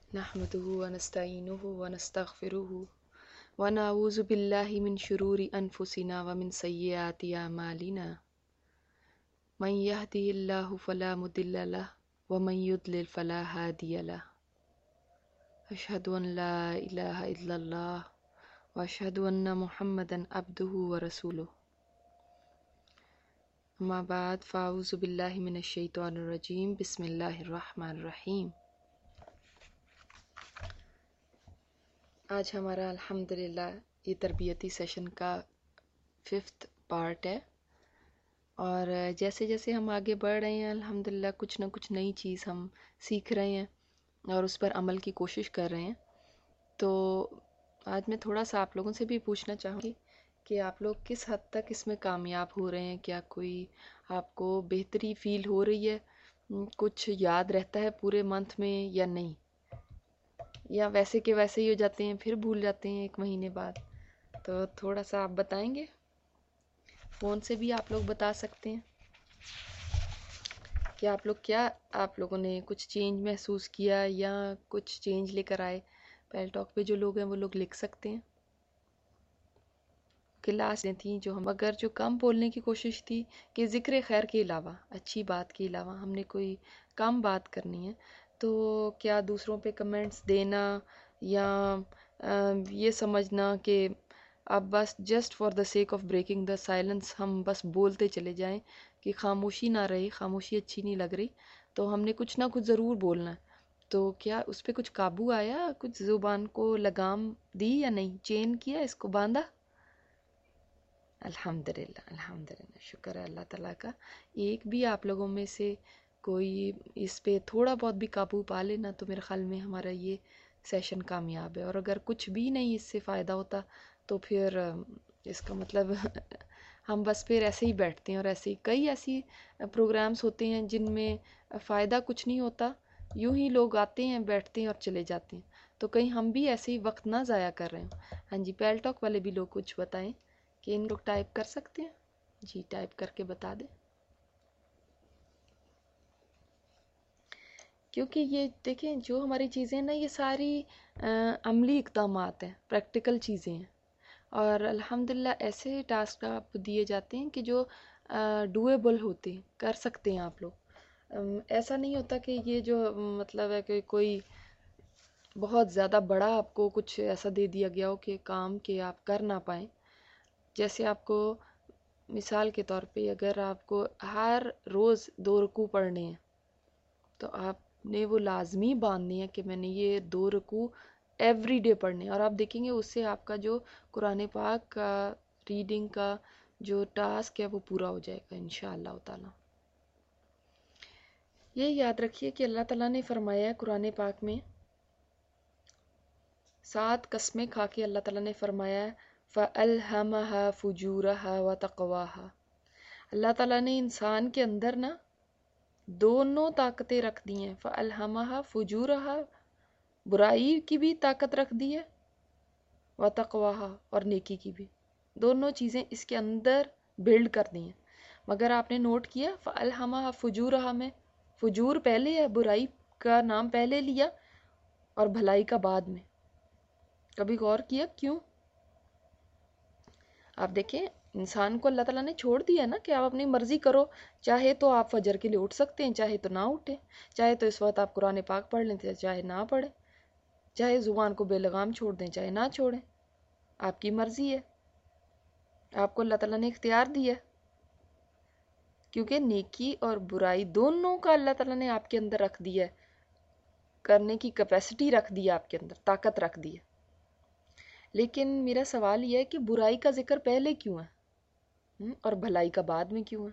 نحمده ونستعينه ونستغفره ونعوذ بالله من شرور أنفسنا ومن سيئات أعمالنا من يهده الله فلا مضل له ومن يضلل فلا هادي له أشهد أن لا إله إلا الله وأشهد أن محمدا عبده ورسوله أما بعد فأعوذ بالله من الشيطان الرجيم بسم الله الرحمن الرحيم۔ آج ہمارا الحمدللہ یہ تربیتی سیشن کا 5th پارٹ ہے، اور جیسے جیسے ہم آگے بڑھ رہے ہیں الحمدللہ کچھ نہ کچھ نئی چیز ہم سیکھ رہے ہیں اور اس پر عمل کی کوشش کر رہے ہیں۔ تو آج میں تھوڑا سا آپ لوگوں سے بھی پوچھنا چاہوں گی کہ آپ لوگ کس حد تک اس میں کامیاب ہو رہے ہیں، کیا کوئی آپ کو بہتری فیل ہو رہی ہے، کچھ یاد رہتا ہے پورے منتھ میں یا نہیں، یا ویسے کہ ویسے ہی ہو جاتے ہیں پھر بھول جاتے ہیں 1 مہینے بعد۔ تو تھوڑا سا آپ بتائیں گے، فون سے بھی آپ لوگ بتا سکتے ہیں کہ آپ لوگوں نے کچھ چینج محسوس کیا یا کچھ چینج لے کر آئے۔ پیل ٹاک پہ جو لوگ ہیں وہ لوگ لکھ سکتے ہیں۔ کلاسیں تھیں جو کم بولنے کی کوشش تھی کہ ذکر خیر کے علاوہ، اچھی بات کے علاوہ ہم نے کوئی کم بات کرنی ہے، تو کیا دوسروں پہ کمنٹس دینا یا یہ سمجھنا کہ اب بس just for the sake of breaking the silence ہم بس بولتے چلے جائیں کہ خاموشی نہ رہی، خاموشی اچھی نہیں لگ رہی، تو ہم نے کچھ نہ کچھ ضرور بولنا ہے۔ تو کیا اس پہ کچھ قابو آیا، کچھ زبان کو لگام دی یا نہیں، چین کیا، اس کو باندھا؟ الحمدللہ الحمدللہ، شکر ہے اللہ تعالیٰ کا۔ ایک بھی آپ لوگوں میں سے کوئی اس پہ تھوڑا بہت بھی قابو پا لینا تو میرے خیال میں ہمارا یہ سیشن کامیاب ہے، اور اگر کچھ بھی نہیں اس سے فائدہ ہوتا تو پھر اس کا مطلب ہم بس پھر ایسے ہی بیٹھتے ہیں، اور کئی ایسی پروگرامز ہوتے ہیں جن میں فائدہ کچھ نہیں ہوتا، یوں ہی لوگ آتے ہیں بیٹھتے ہیں اور چلے جاتے ہیں، تو کہیں ہم بھی ایسے ہی وقت نہ ضائع کر رہے ہوں۔ ہاں جی، پیل ٹاک والے بھی لوگ کچھ بتائیں کہ ان لوگ ٹائپ کر سکتے ہیں؟ جی ٹائپ کر کے بتا دیں، کیونکہ یہ دیکھیں جو ہماری چیزیں نا یہ ساری عملی اقدامات ہیں، پریکٹیکل چیزیں ہیں، اور الحمدللہ ایسے ٹاسک آپ دیے جاتے ہیں کہ جو ڈویبل ہوتے ہیں، کر سکتے ہیں آپ لوگ۔ ایسا نہیں ہوتا کہ یہ جو مطلب ہے کہ کوئی بہت زیادہ بڑا آپ کو کچھ ایسا دے دیا گیا ہو کہ کام کہ آپ کر نہ پائیں۔ جیسے آپ کو مثال کے طور پہ اگر آپ کو ہر روز 2 رکوع پڑھنے ہیں تو آپ نے وہ لازمی باندھنے ہیں کہ میں نے یہ 2 رکوع ایوری ڈے پڑھنے ہیں، اور آپ دیکھیں گے اس سے آپ کا جو قرآن پاک کا ریڈنگ کا جو ٹاسک ہے وہ پورا ہو جائے گا انشاءاللہ تعالی۔ یہ یاد رکھیے کہ اللہ تعالیٰ نے فرمایا ہے قرآن پاک میں، 7 قسمیں کھا کے اللہ تعالیٰ نے فرمایا ہے فَأَلْهَمَهَا فُجُورَهَا وَتَقْوَاهَا۔ اللہ تعالیٰ نے انسان کے اندر نا دونوں طاقتیں رکھ دی ہیں، فَأَلْهَمَهَا فُجُورَهَا، برائی کی بھی طاقت رکھ دی ہے، وَتَقْوَاهَا، اور نیکی کی بھی، دونوں چیزیں اس کے اندر بلڈ کر دی ہیں۔ مگر آپ نے نوٹ کیا فَأَلْهَمَهَا فُجُورَهَا میں فجور پہلے ہے، برائی کا نام پہلے لیا اور بھلائی کا بعد میں، کبھی غور کیا کیوں؟ آپ دیکھیں انسان کو اللہ تعالیٰ نے چھوڑ دیا نا کہ آپ اپنی مرضی کرو، چاہے تو آپ فجر کے لیے اٹھ سکتے ہیں، چاہے تو نہ اٹھیں، چاہے تو اس وقت آپ قرآن پاک پڑھ لیں، چاہے نہ پڑھیں، چاہے زبان کو بے لگام چھوڑ دیں، چاہے نہ چھوڑیں، آپ کی مرضی ہے، آپ کو اللہ تعالیٰ نے اختیار دیا ہے، کیونکہ نیکی اور برائی دونوں کا اللہ تعالیٰ نے آپ کے اندر رکھ دیا ہے، کرنے کی کیپیسٹی رکھ دی ہے آپ کے اندر، طاقت رکھ دی ہے۔ لیکن میرا سوال یہ ہے کہ برائی کا ذکر پہلے کیوں ہے اور بھلائی کا بعد میں کیوں ہے؟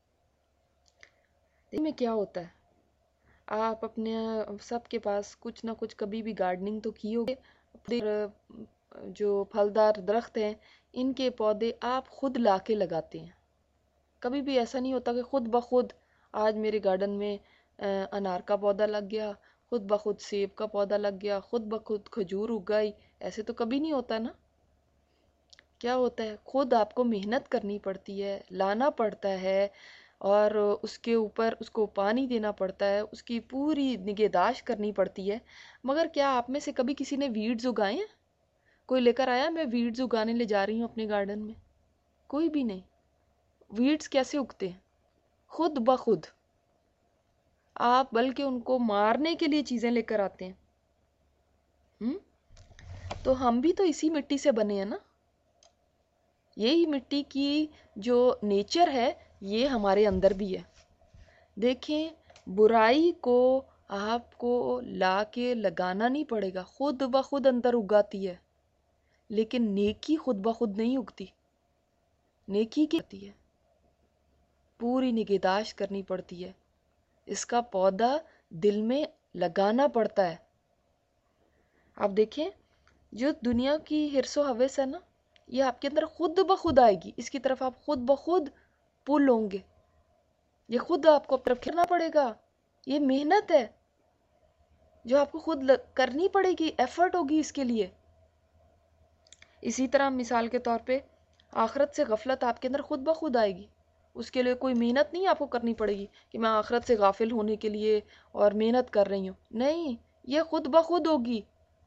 اس میں کیا ہوتا ہے، آپ اپنے سب کے پاس کچھ نہ کچھ کبھی بھی گارڈننگ تو کی ہوگی، جو پھلدار درخت ہیں ان کے پودے آپ خود لا کے لگاتے ہیں، کبھی بھی ایسا نہیں ہوتا کہ خود بخود آج میرے گارڈن میں انار کا پودا لگ گیا، خود بخود سیب کا پودا لگ گیا، خود بخود کھجور اگائی، ایسے تو کبھی نہیں ہوتا نا۔ کیا ہوتا ہے، خود آپ کو محنت کرنی پڑتی ہے، لانا پڑتا ہے، اور اس کے اوپر اس کو پانی دینا پڑتا ہے، اس کی پوری نگہداشت کرنی پڑتی ہے. مگر کیا آپ میں سے کبھی کسی نے ویڈز اگائے ہیں؟ کوئی لے کر آیا میں ویڈز اگانے لے جا رہی ہوں اپنے گارڈن میں؟ کوئی بھی نہیں. ویڈز کیسے اگتے ہیں؟ خود بخود. آپ بلکہ ان کو مارنے کے لیے چیزیں لے کر آتے ہیں. تو ہم بھی تو اسی مٹی سے بنے ہیں نا. یہی مٹی کی جو نیچر ہے یہ ہمارے اندر بھی ہے. دیکھیں برائی کو آپ کو لا کے لگانا نہیں پڑے گا، خود بخود اندر اگاتی ہے. لیکن نیکی خود بخود نہیں اگتی. نیکی کی ہوتی ہے، پوری نگہداشت کرنی پڑتی ہے. اس کا پودا دل میں لگانا پڑتا ہے. آپ دیکھیں جو دنیا کی حرص و حوث ہے نا، یہ آپ کے اندر خود بخود آئے گی. اس کی طرف آپ خود بخود پل ہوں گے. یہ خود آپ کو اپنی طرف کرنا پڑے گا. یہ محنت ہے جو آپ کو خود کرنی پڑے گی، ایفرٹ ہوگی اس کے لیے. اسی طرح مثال کے طور پہ آخرت سے غفلت آپ کے اندر خود بخود آئے گی. اس کے لیے کوئی محنت نہیں آپ کو کرنی پڑے گی کہ میں آخرت سے غافل ہونے کے لیے اور محنت کر رہی ہوں. نہیں، یہ خود بخود ہوگی.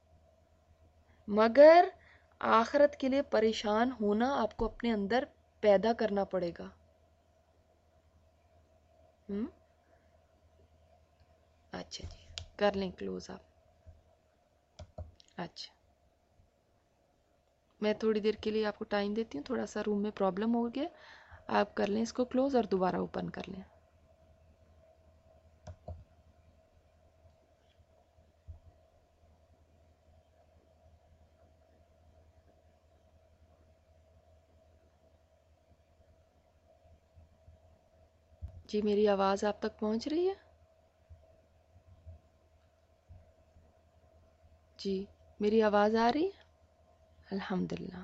مگر آخرت کے لیے پریشان ہونا آپ کو اپنے اندر پیدا کرنا پڑے گا. اچھا جی، کر لیں کلوز آپ. اچھا، میں تھوڑی دیر کے لیے آپ کو ٹائم دیتی ہوں، تھوڑا سا روم میں پرابلم ہو گیا. آپ کر لیں اس کو کلوز اور دوبارہ اوپن کر لیں. جی میری آواز آپ تک پہنچ رہی ہے؟ جی میری آواز آ رہی ہے؟ الحمدللہ.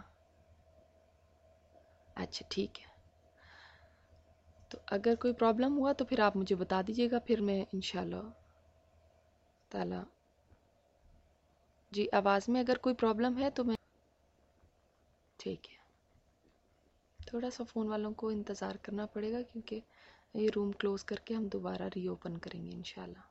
اچھا ٹھیک ہے. تو اگر کوئی پرابلم ہوا تو پھر آپ مجھے بتا دیجیے گا، پھر میں انشاءاللہ تعالی. جی آواز میں اگر کوئی پرابلم ہے تو میں ٹھیک ہے. تھوڑا سا فون والوں کو انتظار کرنا پڑے گا کیونکہ یہ روم کلوز کر کے ہم دوبارہ ری اوپن کریں گے انشاءاللہ.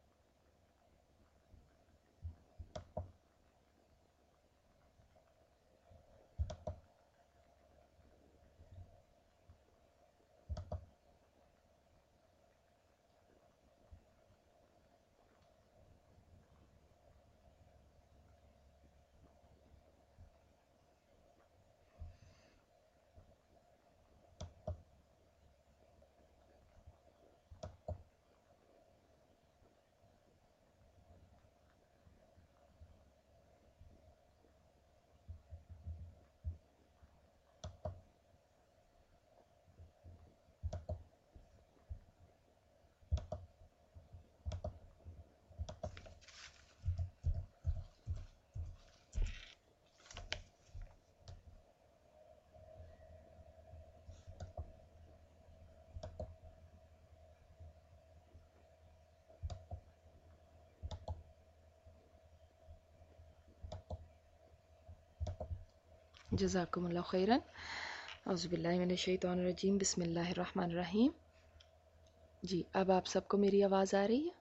جزاکم اللہ خیرن. اعوذ باللہ من الشیطان الرجیم، بسم اللہ الرحمن الرحیم. جی اب آپ سب کو میری آواز آ رہی ہے؟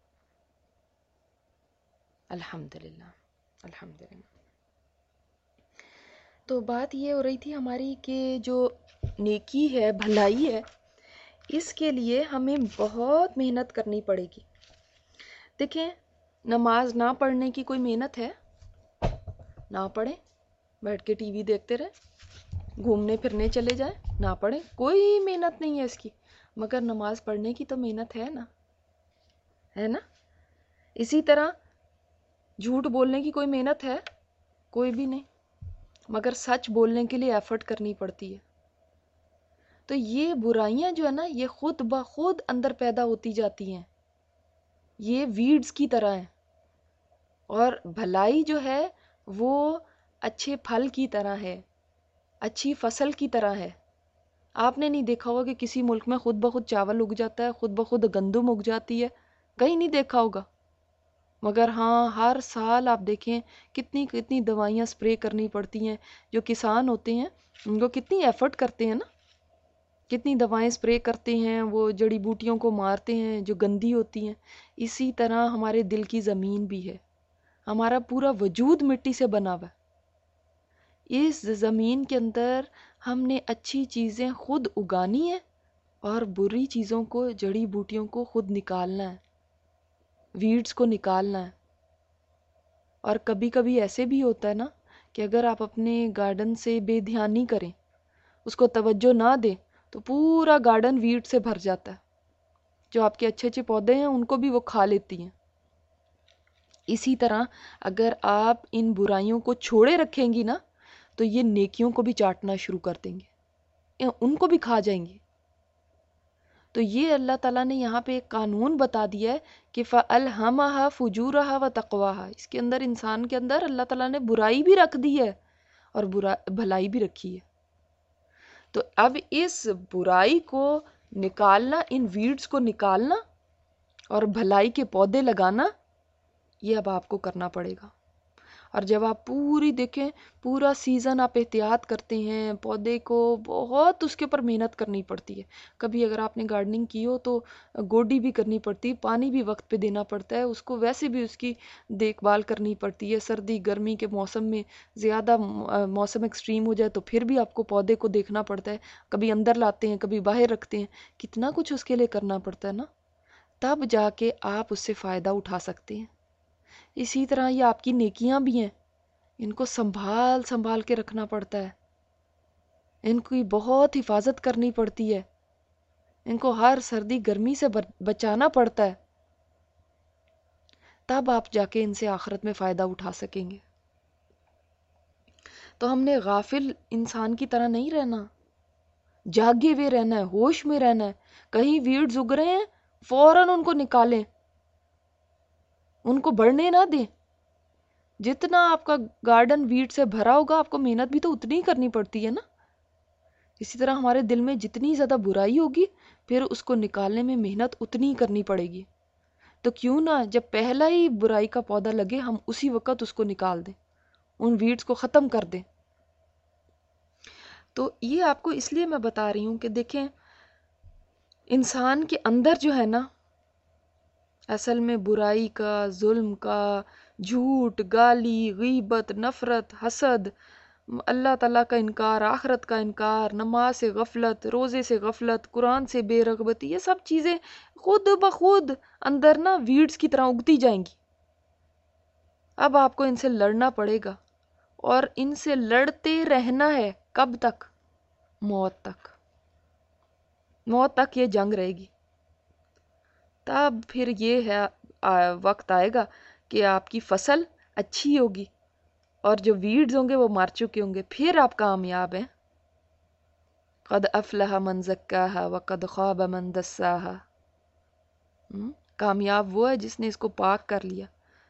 الحمدللہ الحمدللہ. تو بات یہ ہو رہی تھی ہماری کہ جو نیکی ہے، بھلائی ہے، اس کے لیے ہمیں بہت محنت کرنی پڑے گی. دیکھیں نماز نہ پڑھنے کی کوئی محنت ہے؟ نہ پڑھیں، بیٹھ کے ٹی وی دیکھتے رہے، گھومنے پھرنے چلے جائیں، نہ پڑھیں، کوئی محنت نہیں ہے اس کی. مگر نماز پڑھنے کی تو محنت ہے نا، ہے نا. اسی طرح جھوٹ بولنے کی کوئی محنت ہے؟ کوئی بھی نہیں. مگر سچ بولنے کے لیے ایفرٹ کرنی پڑتی ہے. تو یہ برائیاں جو ہے نا یہ خود بخود اندر پیدا ہوتی جاتی ہیں. یہ ویڈز کی طرح ہیں. اور بھلائی جو ہے وہ اچھے پھل کی طرح ہے، اچھی فصل کی طرح ہے. آپ نے نہیں دیکھا ہوگا کہ کسی ملک میں خود بخود چاول اگ جاتا ہے، خود بخود گندم اگ جاتی ہے، کہیں نہیں دیکھا ہوگا. مگر ہاں ہر سال آپ دیکھیں کتنی کتنی دوائیاں سپرے کرنی پڑتی ہیں. جو کسان ہوتے ہیں ان کو کتنی ایفرٹ کرتے ہیں نا، کتنی دوائیں اسپرے کرتے ہیں، وہ جڑی بوٹیوں کو مارتے ہیں جو گندی ہوتی ہیں. اسی طرح ہمارے دل کی زمین بھی ہے. ہمارا پورا وجود مٹی سے بنا ہوا ہے. اس زمین کے اندر ہم نے اچھی چیزیں خود اگانی ہیں اور بری چیزوں کو، جڑی بوٹیوں کو خود نکالنا ہے، ویڈز کو نکالنا ہے. اور کبھی کبھی ایسے بھی ہوتا ہے نا کہ اگر آپ اپنے گارڈن سے بے دھیانی کریں، اس کو توجہ نہ دیں، تو پورا گارڈن ویڈ سے بھر جاتا ہے. جو آپ کے اچھے اچھے پودے ہیں ان کو بھی وہ کھا لیتی ہیں. اسی طرح اگر آپ ان برائیوں کو چھوڑے رکھیں گی نا تو یہ نیکیوں کو بھی چاٹنا شروع کر دیں گے، ان کو بھی کھا جائیں گے. تو یہ اللہ تعالیٰ نے یہاں پہ ایک قانون بتا دیا ہے کہ فَأَلْهَمَهَا فُجُورَهَا وَتَقْوَاهَا. اس کے اندر، انسان کے اندر اللہ تعالیٰ نے برائی بھی رکھ دی ہے اور بھلائی بھی رکھی ہے. تو اب اس برائی کو نکالنا، ان ویڈز کو نکالنا اور بھلائی کے پودے لگانا، یہ اب آپ کو کرنا پڑے گا. اور جب آپ پوری دیکھیں، پورا سیزن آپ احتیاط کرتے ہیں، پودے کو بہت اس کے اوپر محنت کرنی پڑتی ہے. کبھی اگر آپ نے گارڈننگ کی ہو تو گوڈی بھی کرنی پڑتی، پانی بھی وقت پہ دینا پڑتا ہے، اس کو ویسے بھی اس کی دیکھ بھال کرنی پڑتی ہے. سردی گرمی کے موسم میں زیادہ موسم ایکسٹریم ہو جائے تو پھر بھی آپ کو پودے کو دیکھنا پڑتا ہے. کبھی اندر لاتے ہیں، کبھی باہر رکھتے ہیں، کتنا کچھ اس کے لیے کرنا پڑتا ہے نا. تب جا کے آپ اس سے فائدہ اٹھا سکتے ہیں. اسی طرح یہ آپ کی نیکیاں بھی ہیں، ان کو سنبھال سنبھال کے رکھنا پڑتا ہے، ان کی بہت حفاظت کرنی پڑتی ہے، ان کو ہر سردی گرمی سے بچانا پڑتا ہے. تب آپ جا کے ان سے آخرت میں فائدہ اٹھا سکیں گے. تو ہم نے غافل انسان کی طرح نہیں رہنا، جاگے ہوئے رہنا ہے، ہوش میں رہنا ہے. کہیں ویڈز اگ رہے ہیں فوراً ان کو نکالیں، ان کو بڑھنے نہ دیں. جتنا آپ کا گارڈن ویڈ سے بھرا ہوگا، آپ کو محنت بھی تو اتنی ہی کرنی پڑتی ہے نا. اسی طرح ہمارے دل میں جتنی زیادہ برائی ہوگی، پھر اس کو نکالنے میں محنت اتنی ہی کرنی پڑے گی. تو کیوں نہ جب پہلا ہی برائی کا پودا لگے، ہم اسی وقت اس کو نکال دیں، ان ویڈز کو ختم کر دیں. تو یہ آپ کو اس لیے میں بتا رہی ہوں کہ دیکھیں، انسان کے اندر جو ہے نا، اصل میں برائی کا، ظلم کا، جھوٹ، گالی، غیبت، نفرت، حسد، اللہ تعالیٰ کا انکار، آخرت کا انکار، نماز سے غفلت، روزے سے غفلت، قرآن سے بے رغبتی، یہ سب چیزیں خود بخود اندر نا ویڈز کی طرح اگتی جائیں گی. اب آپ کو ان سے لڑنا پڑے گا، اور ان سے لڑتے رہنا ہے. کب تک؟ موت تک. موت تک یہ جنگ رہے گی. تب پھر یہ ہے وقت آئے گا کہ آپ کی فصل اچھی ہوگی اور جو ویڈز ہوں گے وہ مر چکے ہوں گے. پھر آپ کامیاب ہیں. قد افلح من زکاہا وقد خواب من دساہا. کامیاب وہ ہے جس نے اس کو پاک کر لیا.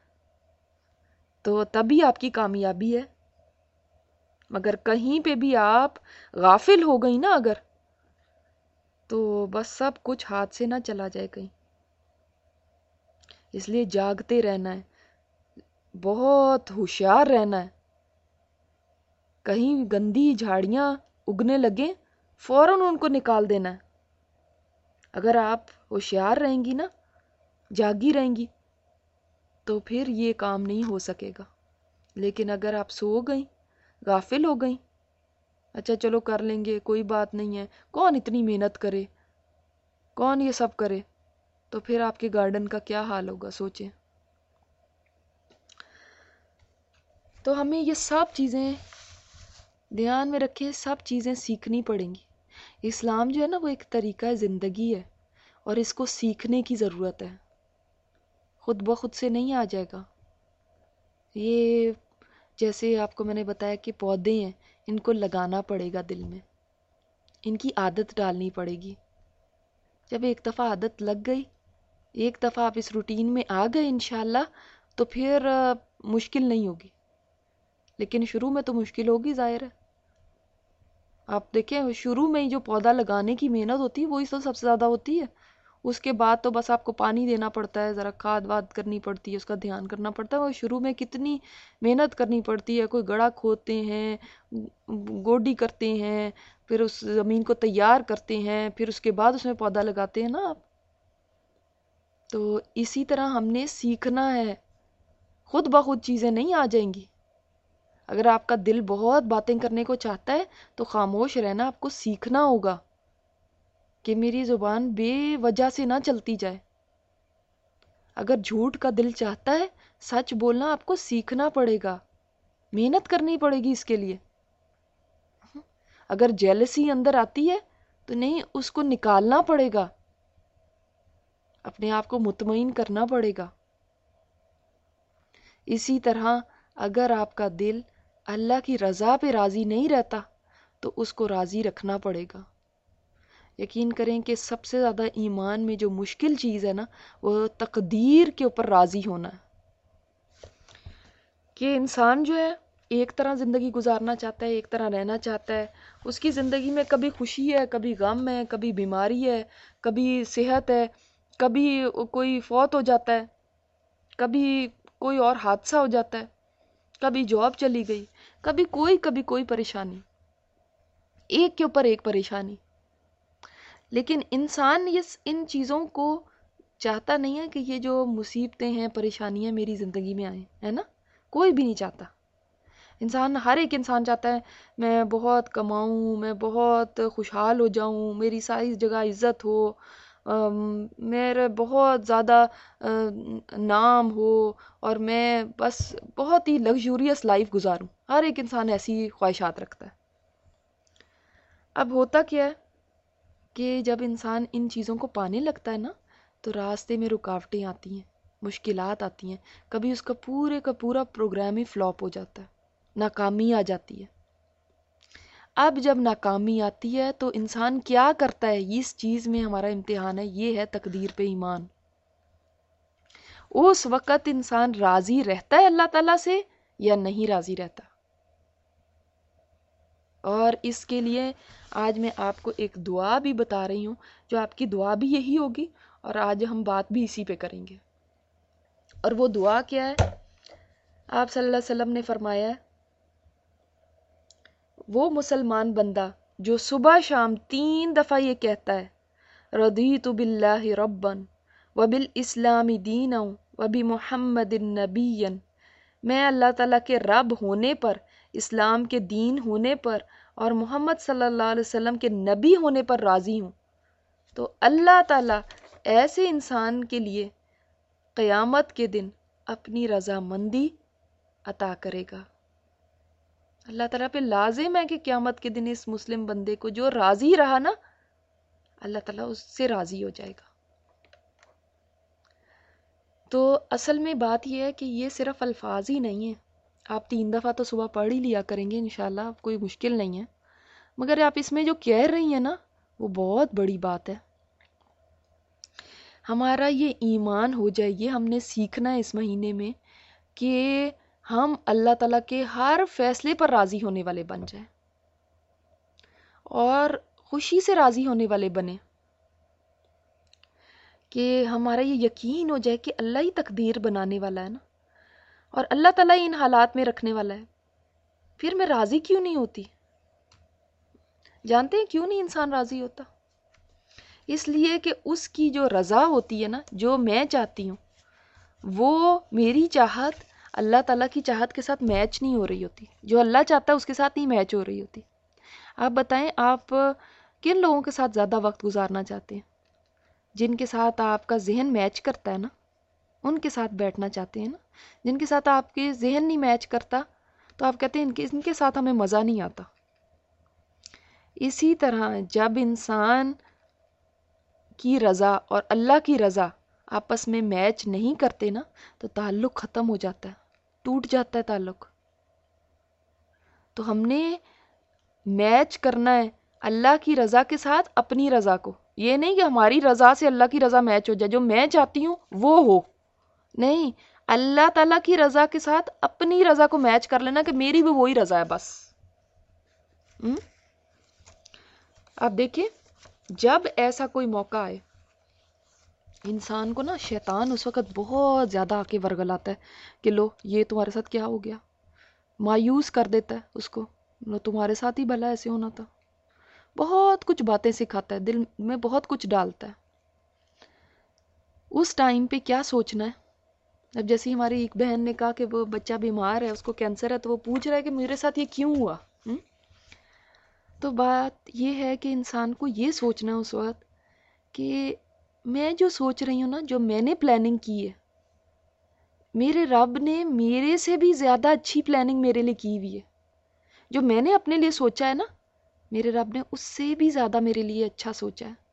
تو تبھی آپ کی کامیابی ہے. مگر کہیں پہ بھی آپ غافل ہو گئی نا اگر، تو بس سب کچھ ہاتھ سے نہ چلا جائے کہیں. اس لیے جاگتے رہنا ہے، بہت ہوشیار رہنا ہے. کہیں گندی جھاڑیاں اگنے لگیں، فوراً ان کو نکال دینا ہے. اگر آپ ہوشیار رہیں گی نا، جاگی رہیں گی، تو پھر یہ کام نہیں ہو سکے گا. لیکن اگر آپ سو گئیں، غافل ہو گئیں، اچھا چلو کر لیں گے، کوئی بات نہیں ہے، کون اتنی محنت کرے، کون یہ سب کرے، تو پھر آپ کے گارڈن کا کیا حال ہوگا، سوچیں. تو ہمیں یہ سب چیزیں دھیان میں رکھیں، سب چیزیں سیکھنی پڑیں گی. اسلام جو ہے نا وہ ایک طریقہ زندگی ہے، اور اس کو سیکھنے کی ضرورت ہے. خود بخود سے نہیں آ جائے گا. یہ جیسے آپ کو میں نے بتایا کہ پودے ہیں، ان کو لگانا پڑے گا دل میں، ان کی عادت ڈالنی پڑے گی. جب ایک دفعہ عادت لگ گئی، ایک دفعہ آپ اس روٹین میں آ گئے انشاءاللہ، تو پھر مشکل نہیں ہوگی. لیکن شروع میں تو مشکل ہوگی، ظاہر ہے. آپ دیکھیں شروع میں ہی جو پودا لگانے کی محنت ہوتی ہے وہی تو سب سے زیادہ ہوتی ہے. اس کے بعد تو بس آپ کو پانی دینا پڑتا ہے، ذرا کھاد واد کرنی پڑتی ہے، اس کا دھیان کرنا پڑتا ہے. اور شروع میں کتنی محنت کرنی پڑتی ہے، کوئی گڑھا کھودتے ہیں، گوڈی کرتے ہیں، پھر اس زمین کو تیار کرتے ہیں، پھر اس کے بعد اس میں پودا لگاتے ہیں نا آپ. تو اسی طرح ہم نے سیکھنا ہے، خود بخود چیزیں نہیں آ جائیں گی. اگر آپ کا دل بہت باتیں کرنے کو چاہتا ہے تو خاموش رہنا آپ کو سیکھنا ہوگا کہ میری زبان بے وجہ سے نہ چلتی جائے. اگر جھوٹ کا دل چاہتا ہے، سچ بولنا آپ کو سیکھنا پڑے گا، محنت کرنی پڑے گی اس کے لیے. اگر جیلسی اندر آتی ہے تو نہیں، اس کو نکالنا پڑے گا، اپنے آپ کو مطمئن کرنا پڑے گا. اسی طرح اگر آپ کا دل اللہ کی رضا پہ راضی نہیں رہتا تو اس کو راضی رکھنا پڑے گا. یقین کریں کہ سب سے زیادہ ایمان میں جو مشکل چیز ہے نا، وہ تقدیر کے اوپر راضی ہونا ہے. کہ انسان جو ہے ایک طرح زندگی گزارنا چاہتا ہے، ایک طرح رہنا چاہتا ہے. اس کی زندگی میں کبھی خوشی ہے، کبھی غم ہے، کبھی بیماری ہے، کبھی صحت ہے، کبھی کوئی فوت ہو جاتا ہے، کبھی کوئی اور حادثہ ہو جاتا ہے، کبھی جاب چلی گئی، کبھی کوئی پریشانی، ایک کے اوپر ایک پریشانی. لیکن انسان ان چیزوں کو چاہتا نہیں ہے کہ یہ جو مصیبتیں ہیں، پریشانیاں میری زندگی میں آئیں، ہے نا. کوئی بھی نہیں چاہتا. ہر ایک انسان چاہتا ہے میں بہت کماؤں، میں بہت خوشحال ہو جاؤں، میری ساری جگہ عزت ہو، میرے بہت زیادہ نام ہو، اور میں بس بہت ہی لگژوریس لائف گزاروں. ہر ایک انسان ایسی خواہشات رکھتا ہے. اب ہوتا کیا ہے کہ جب انسان ان چیزوں کو پانے لگتا ہے نا، تو راستے میں رکاوٹیں آتی ہیں، مشکلات آتی ہیں. کبھی اس کا پورا پروگرام ہی فلاپ ہو جاتا ہے، ناکامی آ جاتی ہے. اب جب ناکامی آتی ہے تو انسان کیا کرتا ہے؟ اس چیز میں ہمارا امتحان ہے، یہ ہے تقدیر پہ ایمان. اس وقت انسان راضی رہتا ہے اللہ تعالیٰ سے یا نہیں راضی رہتا. اور اس کے لیے آج میں آپ کو ایک دعا بھی بتا رہی ہوں، جو آپ کی دعا بھی یہی ہوگی، اور آج ہم بات بھی اسی پہ کریں گے. اور وہ دعا کیا ہے؟ آپ صلی اللہ علیہ وسلم نے فرمایا ہے، وہ مسلمان بندہ جو صبح شام 3 دفعہ یہ کہتا ہے رضیت باللہ ربا وبالاسلام دینا وبمحمد نبیا، میں اللہ تعالیٰ کے رب ہونے پر، اسلام کے دین ہونے پر، اور محمد صلی اللہ علیہ وسلم کے نبی ہونے پر راضی ہوں، تو اللہ تعالیٰ ایسے انسان کے لیے قیامت کے دن اپنی رضامندی عطا کرے گا. اللہ تعالیٰ پہ لازم ہے کہ قیامت کے دن اس مسلم بندے کو جو راضی رہا نا، اللہ تعالیٰ اس سے راضی ہو جائے گا. تو اصل میں بات یہ ہے کہ یہ صرف الفاظ ہی نہیں ہیں. آپ 3 دفعہ تو صبح پڑھ ہی لیا کریں گے انشاءاللہ، کوئی مشکل نہیں ہے. مگر آپ اس میں جو کہہ رہی ہیں نا، وہ بہت بڑی بات ہے. ہمارا یہ ایمان ہو جائے، یہ ہم نے سیکھنا ہے اس مہینے میں کہ ہم اللہ تعالیٰ کے ہر فیصلے پر راضی ہونے والے بن جائیں اور خوشی سے راضی ہونے والے بنیں. کہ ہمارا یہ یقین ہو جائے کہ اللہ ہی تقدیر بنانے والا ہے نا، اور اللہ تعالیٰ ہی ان حالات میں رکھنے والا ہے. پھر میں راضی کیوں نہیں ہوتی؟ جانتے ہیں کیوں نہیں انسان راضی ہوتا؟ اس لیے کہ اس کی جو رضا ہوتی ہے نا، جو میں چاہتی ہوں، وہ میری چاہت اللہ تعالیٰ کی چاہت کے ساتھ میچ نہیں ہو رہی ہوتی. جو اللہ چاہتا ہے اس کے ساتھ نہیں میچ ہو رہی ہوتی. آپ بتائیں، آپ کن لوگوں کے ساتھ زیادہ وقت گزارنا چاہتے ہیں؟ جن کے ساتھ آپ کا ذہن میچ کرتا ہے نا، ان کے ساتھ بیٹھنا چاہتے ہیں نا. جن کے ساتھ آپ کے ذہن نہیں میچ کرتا تو آپ کہتے ہیں ان کے ساتھ ہمیں مزہ نہیں آتا. اسی طرح جب انسان کی رضا اور اللہ کی رضا آپس میں میچ نہیں کرتے نا، تو تعلق ختم ہو جاتا ہے، ٹوٹ جاتا ہے تعلق. تو ہم نے میچ کرنا ہے اللہ کی رضا کے ساتھ اپنی رضا کو. یہ نہیں کہ ہماری رضا سے اللہ کی رضا میچ ہو جائے، جو میں چاہتی ہوں وہ ہو. نہیں، اللہ تعالیٰ کی رضا کے ساتھ اپنی رضا کو میچ کر لینا کہ میری بھی وہی رضا ہے بس. آپ دیکھیں، جب ایسا کوئی موقع آئے انسان کو نا شیطان اس وقت بہت زیادہ آ کے ورگلاتا ہے کہ لو یہ تمہارے ساتھ کیا ہو گیا، مایوس کر دیتا ہے اس کو، لو تمہارے ساتھ ہی بھلا ایسے ہونا تھا، بہت کچھ باتیں سکھاتا ہے، دل میں بہت کچھ ڈالتا ہے۔ اس ٹائم پہ کیا سوچنا ہے؟ اب جیسے ہماری ایک بہن نے کہا کہ وہ بچہ بیمار ہے، اس کو کینسر ہے، تو وہ پوچھ رہا ہے کہ میرے ساتھ یہ کیوں ہوا؟ تو بات یہ ہے کہ انسان کو یہ سوچنا ہے اس وقت کہ میں جو سوچ رہی ہوں نا، جو میں نے پلاننگ کی ہے، میرے رب نے میرے سے بھی زیادہ اچھی پلاننگ میرے لیے کی ہوئی ہے۔ جو میں نے اپنے لیے سوچا ہے نا، میرے رب نے اس سے بھی زیادہ میرے لیے اچھا سوچا ہے۔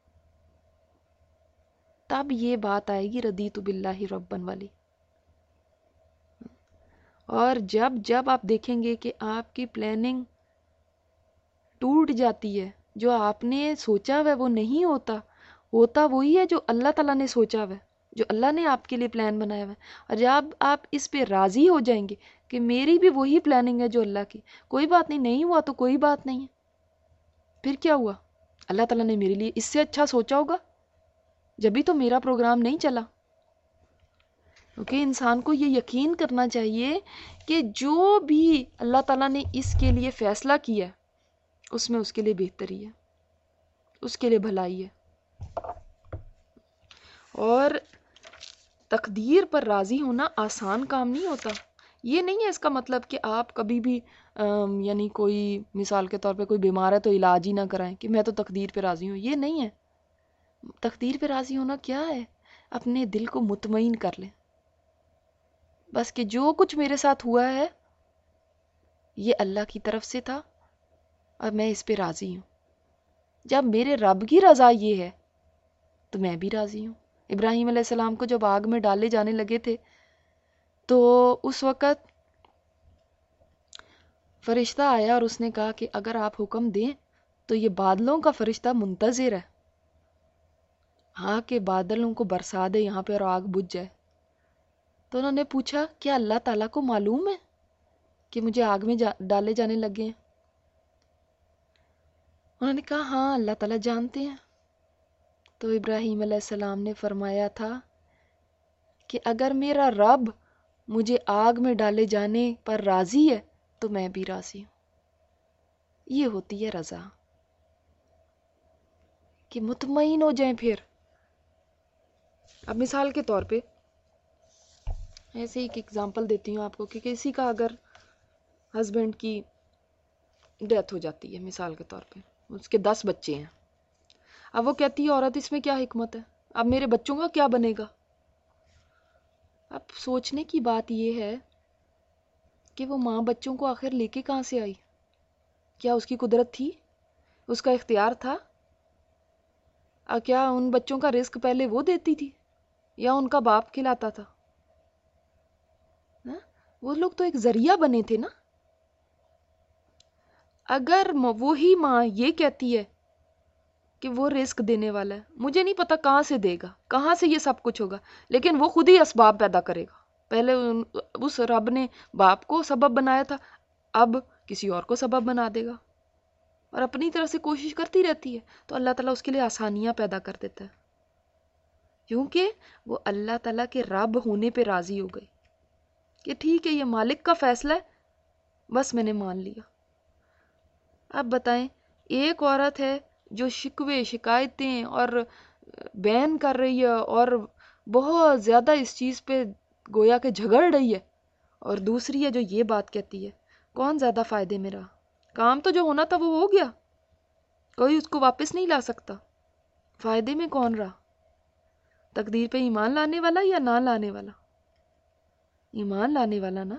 تب یہ بات آئے گی رضیت باللہ ربن والی۔ اور جب آپ دیکھیں گے کہ آپ کی پلاننگ ٹوٹ جاتی ہے، جو آپ نے سوچا ہوا وہ نہیں ہوتا وہی ہے جو اللہ تعالیٰ نے سوچا ہوا ہے، جو اللہ نے آپ کے لیے پلان بنایا ہوا ہے۔ اور جب آپ اس پہ راضی ہو جائیں گے کہ میری بھی وہی پلاننگ ہے جو اللہ کی، کوئی بات نہیں ہوا تو کوئی بات نہیں ہے، پھر کیا ہوا؟ اللہ تعالیٰ نے میرے لیے اس سے اچھا سوچا ہوگا، جبھی تو میرا پروگرام نہیں چلا۔ کیونکہ انسان کو یہ یقین کرنا چاہیے کہ جو بھی اللہ تعالیٰ نے اس کے لیے فیصلہ کیا ہے، اس میں اس کے لیے بہتری ہے، اس کے لیے بھلائی ہے۔ اور تقدیر پر راضی ہونا آسان کام نہیں ہوتا۔ یہ نہیں ہے اس کا مطلب کہ آپ کبھی بھی یعنی کوئی مثال کے طور پہ کوئی بیمار ہے تو علاج ہی نہ کرائیں کہ میں تو تقدیر پہ راضی ہوں، یہ نہیں ہے۔ تقدیر پہ راضی ہونا کیا ہے؟ اپنے دل کو مطمئن کر لیں بس کہ جو کچھ میرے ساتھ ہوا ہے یہ اللہ کی طرف سے تھا اور میں اس پہ راضی ہوں۔ جب میرے رب کی رضا یہ ہے تو میں بھی راضی ہوں۔ ابراہیم علیہ السلام کو جب آگ میں ڈالے جانے لگے تھے تو اس وقت فرشتہ آیا اور اس نے کہا کہ اگر آپ حکم دیں تو یہ بادلوں کا فرشتہ منتظر ہے، ہاں کہ بادلوں کو برسا دے یہاں پہ اور آگ بجھ جائے۔ تو انہوں نے پوچھا کیا اللہ تعالیٰ کو معلوم ہے کہ مجھے آگ میں ڈالے جانے لگے ہیں؟ انہوں نے کہا ہاں اللہ تعالیٰ جانتے ہیں۔ تو ابراہیم علیہ السلام نے فرمایا تھا کہ اگر میرا رب مجھے آگ میں ڈالے جانے پر راضی ہے تو میں بھی راضی ہوں۔ یہ ہوتی ہے رضا، کہ مطمئن ہو جائیں۔ پھر اب مثال کے طور پہ ایسے ایک ایگزامپل دیتی ہوں آپ کو کہ کسی کا اگر ہسبینڈ کی ڈیتھ ہو جاتی ہے، مثال کے طور پہ اس کے 10 بچے ہیں، اب وہ کہتی ہے عورت اس میں کیا حکمت ہے، اب میرے بچوں کا کیا بنے گا؟ اب سوچنے کی بات یہ ہے کہ وہ ماں بچوں کو آخر لے کے کہاں سے آئی؟ کیا اس کی قدرت تھی؟ اس کا اختیار تھا؟ کیا ان بچوں کا رزق پہلے وہ دیتی تھی یا ان کا باپ کھلاتا تھا؟ وہ لوگ تو ایک ذریعہ بنے تھے نا۔ اگر وہی ماں یہ کہتی ہے کہ وہ رزق دینے والا ہے، مجھے نہیں پتا کہاں سے دے گا، کہاں سے یہ سب کچھ ہوگا، لیکن وہ خود ہی اسباب پیدا کرے گا۔ پہلے اس رب نے باپ کو سبب بنایا تھا، اب کسی اور کو سبب بنا دے گا، اور اپنی طرف سے کوشش کرتی رہتی ہے، تو اللہ تعالیٰ اس کے لیے آسانیاں پیدا کر دیتا ہے، کیونکہ وہ اللہ تعالیٰ کے رب ہونے پہ راضی ہو گئی کہ ٹھیک ہے یہ مالک کا فیصلہ ہے، بس میں نے مان لیا۔ اب بتائیں، ایک عورت ہے جو شکوے شکایتیں اور بین کر رہی ہے اور بہت زیادہ اس چیز پہ گویا کہ جھگڑ رہی ہے، اور دوسری ہے جو یہ بات کہتی ہے، کون زیادہ فائدے میں رہا؟ کام تو جو ہونا تھا وہ ہو گیا، کوئی اس کو واپس نہیں لا سکتا، فائدے میں کون رہا؟ تقدیر پہ ایمان لانے والا یا نہ لانے والا؟ ایمان لانے والا نا،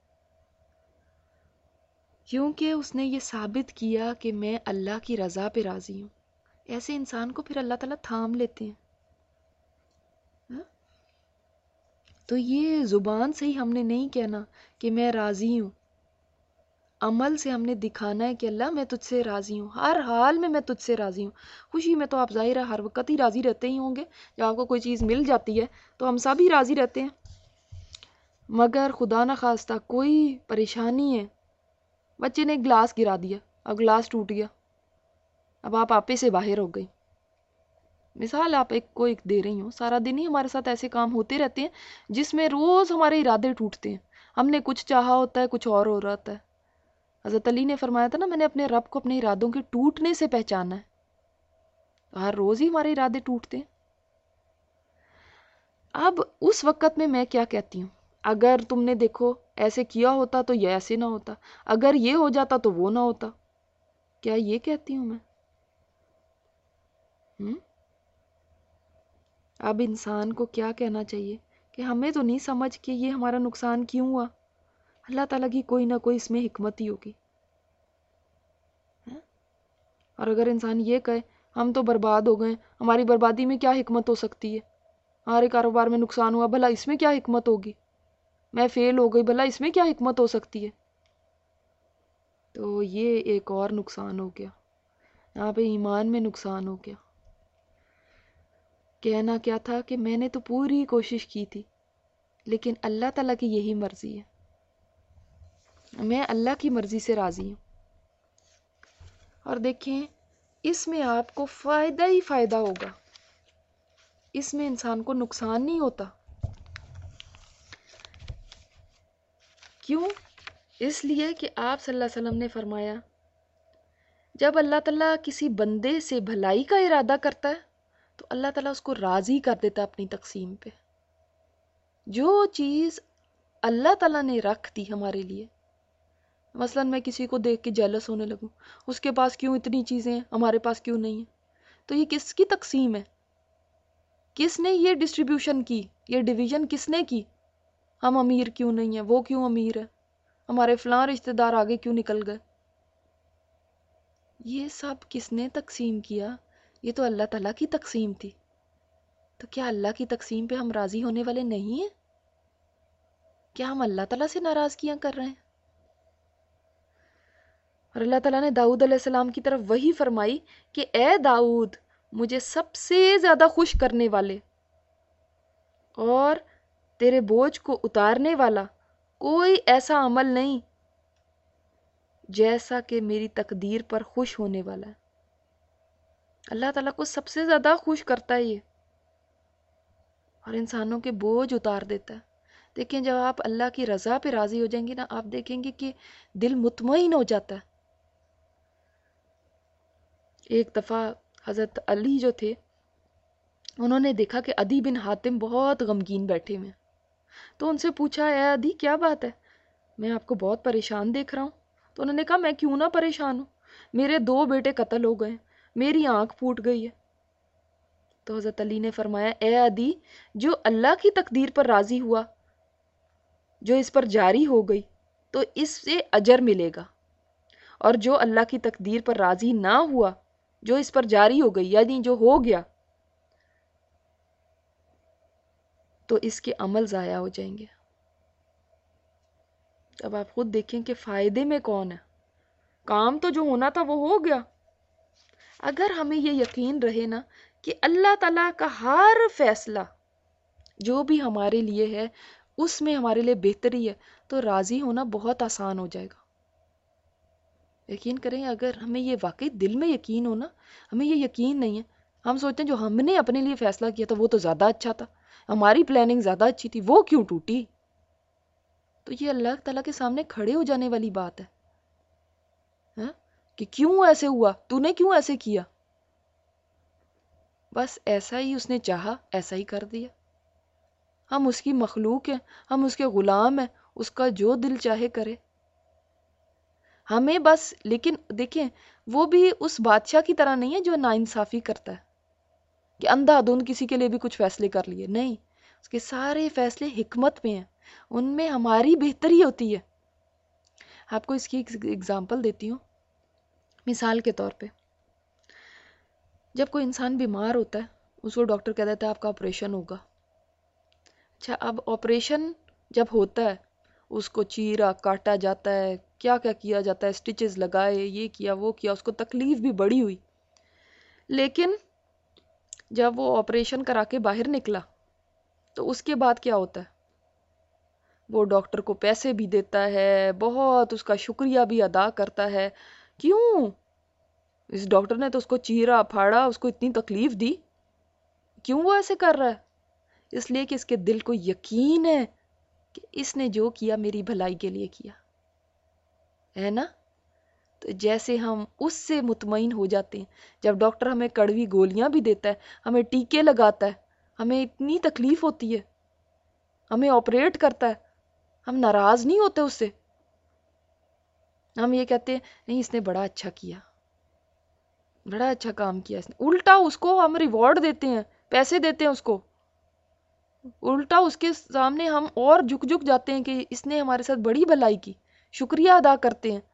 کیونکہ اس نے یہ ثابت کیا کہ میں اللہ کی رضا پہ راضی ہوں۔ ایسے انسان کو پھر اللہ تعالیٰ تھام لیتے ہیں۔ تو یہ زبان سے ہی ہم نے نہیں کہنا کہ میں راضی ہوں، عمل سے ہم نے دکھانا ہے کہ اللہ میں تجھ سے راضی ہوں، ہر حال میں تجھ سے راضی ہوں۔ خوشی میں تو آپ ظاہر ہے ہر وقت ہی راضی رہتے ہی ہوں گے، جب آپ کو کوئی چیز مل جاتی ہے تو ہم سب ہی راضی رہتے ہیں، مگر خدا نہ خواستہ کوئی پریشانی ہے، بچے نے ایک گلاس گرا دیا، اب گلاس ٹوٹ گیا، اب آپ آپے سے باہر ہو گئی، مثال آپ ایک دے رہی ہوں، سارا دن ہی ہمارے ساتھ ایسے کام ہوتے رہتے ہیں جس میں روز ہمارے ارادے ٹوٹتے ہیں، ہم نے کچھ چاہا ہوتا ہے، کچھ اور ہو رہا ہوتا ہے۔ حضرت علی نے فرمایا تھا نا، میں نے اپنے رب کو اپنے ارادوں کے ٹوٹنے سے پہچانا ہے۔ ہر روز ہی ہمارے ارادے ٹوٹتے ہیں۔ اب اس وقت میں کیا کہتی ہوں، اگر تم نے دیکھو ایسے کیا ہوتا تو یہ ایسے نہ ہوتا، اگر یہ ہو جاتا تو وہ نہ ہوتا، کیا یہ کہتی ہوں میں؟ اب انسان کو کیا کہنا چاہیے کہ ہمیں تو نہیں سمجھ کہ یہ ہمارا نقصان کیوں ہوا، اللہ تعالیٰ کی کوئی نہ کوئی اس میں حکمت ہی ہوگی۔ اور اگر انسان یہ کہے ہم تو برباد ہو گئے، ہماری بربادی میں کیا حکمت ہو سکتی ہے، ہمارے کاروبار میں نقصان ہوا، بھلا اس میں کیا حکمت ہوگی، میں فیل ہو گئی، بھلا اس میں کیا حکمت ہو سکتی ہے، تو یہ ایک اور نقصان ہو گیا، یہاں پہ ایمان میں نقصان ہو گیا۔ کہنا کیا تھا کہ میں نے تو پوری کوشش کی تھی، لیکن اللہ تعالیٰ کی یہی مرضی ہے، میں اللہ کی مرضی سے راضی ہوں۔ اور دیکھیں اس میں آپ کو فائدہ ہی فائدہ ہوگا، اس میں انسان کو نقصان نہیں ہوتا۔ کیوں؟ اس لیے کہ آپ صلی اللہ علیہ وسلم نے فرمایا جب اللہ تعالیٰ کسی بندے سے بھلائی کا ارادہ کرتا ہے تو اللہ تعالیٰ اس کو راضی کر دیتا ہے اپنی تقسیم پہ۔ جو چیز اللہ تعالیٰ نے رکھ دی ہمارے لیے، مثلا میں کسی کو دیکھ کے جیلس ہونے لگوں، اس کے پاس کیوں اتنی چیزیں ہیں، ہمارے پاس کیوں نہیں ہیں، تو یہ کس کی تقسیم ہے؟ کس نے یہ ڈسٹریبیوشن کی، یہ ڈویژن کس نے کی؟ ہم امیر کیوں نہیں ہیں، وہ کیوں امیر ہے، ہمارے فلاں رشتہ دار آگے کیوں نکل گئے، یہ سب کس نے تقسیم کیا؟ یہ تو اللہ تعالیٰ کی تقسیم تھی۔ تو کیا اللہ کی تقسیم پہ ہم راضی ہونے والے نہیں ہیں؟ کیا ہم اللہ تعالیٰ سے ناراضگیاں کر رہے ہیں؟ اور اللہ تعالیٰ نے داؤد علیہ السلام کی طرف وہی فرمائی کہ اے داؤد، مجھے سب سے زیادہ خوش کرنے والے اور تیرے بوجھ کو اتارنے والا کوئی ایسا عمل نہیں جیسا کہ میری تقدیر پر خوش ہونے والا ہے۔ اللہ تعالیٰ کو سب سے زیادہ خوش کرتا ہے یہ، اور انسانوں کے بوجھ اتار دیتا ہے۔ دیکھیں جب آپ اللہ کی رضا پہ راضی ہو جائیں گے نا، آپ دیکھیں گے کہ دل مطمئن ہو جاتا ہے۔ ایک دفعہ حضرت علی جو تھے، انہوں نے دیکھا کہ عدی بن حاتم بہت غمگین بیٹھے ہوئے ہیں، تو ان سے پوچھا اے عدی کیا بات ہے، میں آپ کو بہت پریشان دیکھ رہا ہوں۔ تو انہوں نے کہا میں کیوں نہ پریشان ہوں، میرے 2 بیٹے قتل ہو گئے، میری آنکھ پھوٹ گئی ہے۔ تو حضرت علی نے فرمایا اے عدی، جو اللہ کی تقدیر پر راضی ہوا، جو اس پر جاری ہو گئی تو اس سے اجر ملے گا، اور جو اللہ کی تقدیر پر راضی نہ ہوا، جو اس پر جاری ہو گئی یعنی جو ہو گیا، تو اس کے عمل ضائع ہو جائیں گے۔ اب آپ خود دیکھیں کہ فائدے میں کون ہے، کام تو جو ہونا تھا وہ ہو گیا۔ اگر ہمیں یہ یقین رہے نا کہ اللہ تعالیٰ کا ہر فیصلہ جو بھی ہمارے لیے ہے اس میں ہمارے لیے بہتری ہے، تو راضی ہونا بہت آسان ہو جائے گا۔ یقین کریں، اگر ہمیں یہ واقعی دل میں یقین ہونا، ہمیں یہ یقین نہیں ہے، ہم سوچتے ہیں جو ہم نے اپنے لیے فیصلہ کیا تھا وہ تو زیادہ اچھا تھا، ہماری پلاننگ زیادہ اچھی تھی، وہ کیوں ٹوٹی، تو یہ اللہ تعالیٰ کے سامنے کھڑے ہو جانے والی بات ہے کہ کیوں ایسے ہوا، تو نے کیوں ایسے کیا، بس ایسا ہی اس نے چاہا، ایسا ہی کر دیا۔ ہم اس کی مخلوق ہیں، ہم اس کے غلام ہیں، اس کا جو دل چاہے کرے ہمیں بس۔ لیکن دیکھیں وہ بھی اس بادشاہ کی طرح نہیں ہے جو ناانصافی کرتا ہے کہ اندھا دھند کسی کے لیے بھی کچھ فیصلے کر لیے، نہیں، اس کے سارے فیصلے حکمت میں ہیں، ان میں ہماری بہتری ہوتی ہے۔ آپ کو اس کی اگزامپل دیتی ہوں، مثال کے طور پہ جب کوئی انسان بیمار ہوتا ہے، اس کو ڈاکٹر کہہ دیتا ہے آپ کا آپریشن ہوگا۔ اچھا، اب آپریشن جب ہوتا ہے اس کو چیرا کاٹا جاتا ہے، کیا کیا کیا جاتا ہے، سٹچز لگائے، یہ کیا وہ کیا، اس کو تکلیف بھی بڑی ہوئی، لیکن جب وہ آپریشن کرا کے باہر نکلا تو اس کے بعد کیا ہوتا ہے، وہ ڈاکٹر کو پیسے بھی دیتا ہے، بہت اس کا شکریہ بھی ادا کرتا ہے۔ کیوں؟ اس ڈاکٹر نے تو اس کو چیرا پھاڑا، اس کو اتنی تکلیف دی، کیوں وہ ایسے کر رہا ہے؟ اس لیے کہ اس کے دل کو یقین ہے کہ اس نے جو کیا میری بھلائی کے لیے کیا ہے نا۔ تو جیسے ہم اس سے مطمئن ہو جاتے ہیں، جب ڈاکٹر ہمیں کڑوی گولیاں بھی دیتا ہے، ہمیں ٹیکے لگاتا ہے، ہمیں اتنی تکلیف ہوتی ہے، ہمیں آپریٹ کرتا ہے، ہم ناراض نہیں ہوتے اس سے، ہم یہ کہتے ہیں نہیں اس نے بڑا اچھا کیا، بڑا اچھا کام کیا اس نے، الٹا اس کو ہم ریوارڈ دیتے ہیں، پیسے دیتے ہیں اس کو، الٹا اس کے سامنے ہم اور جھک جھک جاتے ہیں کہ اس نے ہمارے ساتھ بڑی بھلائی کی، شکریہ ادا کرتے ہیں۔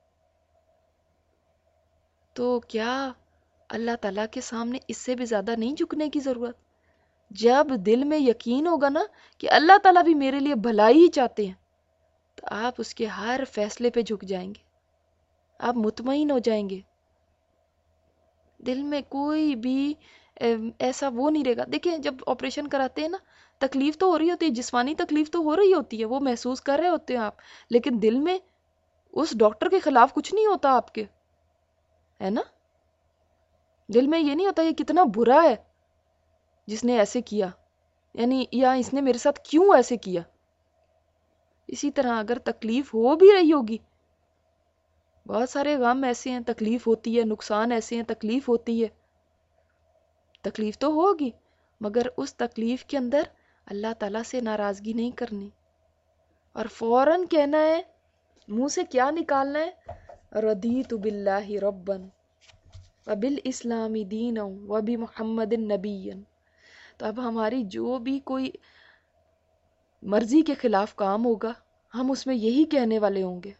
تو کیا اللہ تعالیٰ کے سامنے اس سے بھی زیادہ نہیں جھکنے کی ضرورت؟ جب دل میں یقین ہوگا نا کہ اللہ تعالیٰ بھی میرے لیے بھلائی ہی چاہتے ہیں، تو آپ اس کے ہر فیصلے پہ جھک جائیں گے، آپ مطمئن ہو جائیں گے، دل میں کوئی بھی ایسا وہ نہیں رہے گا۔ دیکھیں جب آپریشن کراتے ہیں نا، تکلیف تو ہو رہی ہوتی ہے، جسمانی تکلیف تو ہو رہی ہوتی ہے، وہ محسوس کر رہے ہوتے ہیں آپ، لیکن دل میں اس ڈاکٹر کے خلاف کچھ نہیں ہوتا آپ کے، ہے نا؟ دل میں یہ نہیں ہوتا یہ کتنا برا ہے جس نے ایسے کیا، یعنی یا اس نے میرے ساتھ کیوں ایسے کیا۔ اسی طرح اگر تکلیف ہو بھی رہی ہوگی، بہت سارے غم ایسے ہیں تکلیف ہوتی ہے، نقصان ایسے ہیں تکلیف ہوتی ہے، تکلیف تو ہوگی، مگر اس تکلیف کے اندر اللہ تعالیٰ سے ناراضگی نہیں کرنی، اور فوراً کہنا ہے، منہ سے کیا نکالنا ہے؟ رضیت باللہ ربا وبالاسلام دینا وبمحمد نبیا۔ تو اب ہماری جو بھی کوئی مرضی کے خلاف کام ہوگا، ہم اس میں یہی کہنے والے ہوں گے۔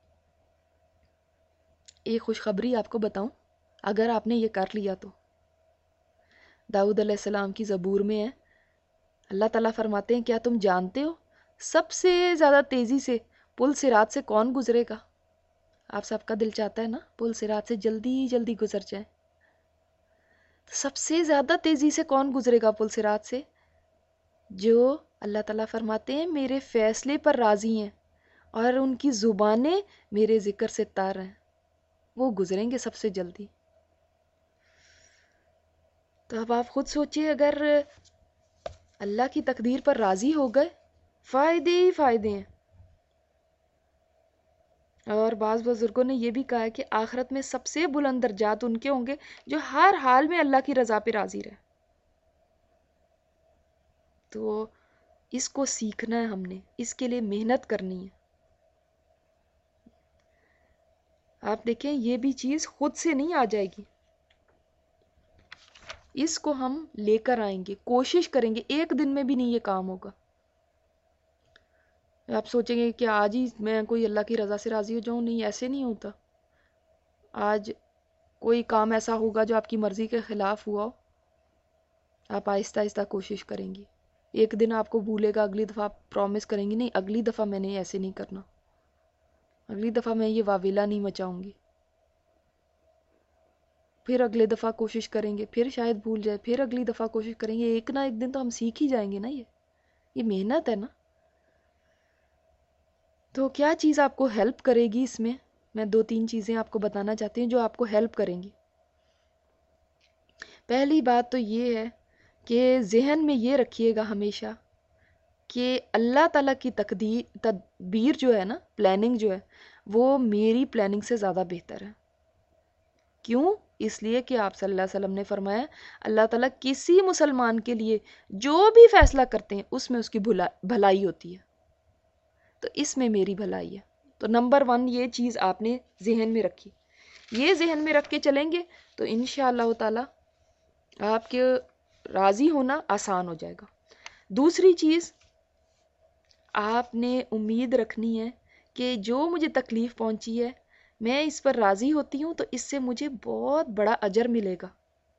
ایک خوشخبری آپ کو بتاؤں، اگر آپ نے یہ کر لیا تو داؤد علیہ السلام کی زبور میں ہے، اللہ تعالیٰ فرماتے ہیں کیا تم جانتے ہو سب سے زیادہ تیزی سے پل صراط سے کون گزرے گا؟ آپ سب کا دل چاہتا ہے نا پل صراط سے جلدی جلدی گزر جائیں، سب سے زیادہ تیزی سے کون گزرے گا پل صراط سے؟ جو اللہ تعالیٰ فرماتے ہیں میرے فیصلے پر راضی ہیں اور ان کی زبانیں میرے ذکر سے تار ہیں، وہ گزریں گے سب سے جلدی۔ تو اب آپ خود سوچئے، اگر اللہ کی تقدیر پر راضی ہو گئے، فائدے ہی فائدے ہیں۔ اور بعض بزرگوں نے یہ بھی کہا ہے کہ آخرت میں سب سے بلند درجات ان کے ہوں گے جو ہر حال میں اللہ کی رضا پہ راضی رہے۔ تو اس کو سیکھنا ہے ہم نے، اس کے لیے محنت کرنی ہے۔ آپ دیکھیں یہ بھی چیز خود سے نہیں آ جائے گی، اس کو ہم لے کر آئیں گے، کوشش کریں گے، ایک دن میں بھی نہیں یہ کام ہوگا۔ آپ سوچیں گے کہ آج ہی میں کوئی اللہ کی رضا سے راضی ہو جاؤں، نہیں، ایسے نہیں ہوتا۔ آج کوئی کام ایسا ہوگا جو آپ کی مرضی کے خلاف ہوا ہو، آپ آہستہ آہستہ کوشش کریں گی، ایک دن آپ کو بھولے گا، اگلی دفعہ آپ پرومس کریں گی نہیں اگلی دفعہ میں نے ایسے نہیں کرنا، اگلی دفعہ میں یہ واویلا نہیں مچاؤں گی، پھر اگلے دفعہ کوشش کریں گے، پھر شاید بھول جائے، پھر اگلی دفعہ کوشش کریں گے، ایک نہ ایک دن تو ہم سیکھ ہی جائیں گے نا، یہ محنت ہے نا۔ تو کیا چیز آپ کو ہیلپ کرے گی اس میں دو تین چیزیں آپ کو بتانا چاہتی ہوں جو آپ کو ہیلپ کریں گی۔ پہلی بات تو یہ ہے کہ ذہن میں یہ رکھیے گا ہمیشہ کہ اللہ تعالیٰ کی تدبیر جو ہے نا، پلاننگ جو ہے، وہ میری پلاننگ سے زیادہ بہتر ہے۔ کیوں؟ اس لیے کہ آپ صلی اللہ علیہ وسلم نے فرمایا اللہ تعالیٰ کسی مسلمان کے لیے جو بھی فیصلہ کرتے ہیں اس میں اس کی بھلائی ہوتی ہے، تو اس میں میری بھلائی ہے۔ تو نمبر 1 یہ چیز آپ نے ذہن میں رکھی، یہ ذہن میں رکھ کے چلیں گے تو انشاءاللہ تعالیٰ آپ کے راضی ہونا آسان ہو جائے گا۔ دوسری چیز آپ نے امید رکھنی ہے کہ جو مجھے تکلیف پہنچی ہے میں اس پر راضی ہوتی ہوں تو اس سے مجھے بہت بڑا اجر ملے گا۔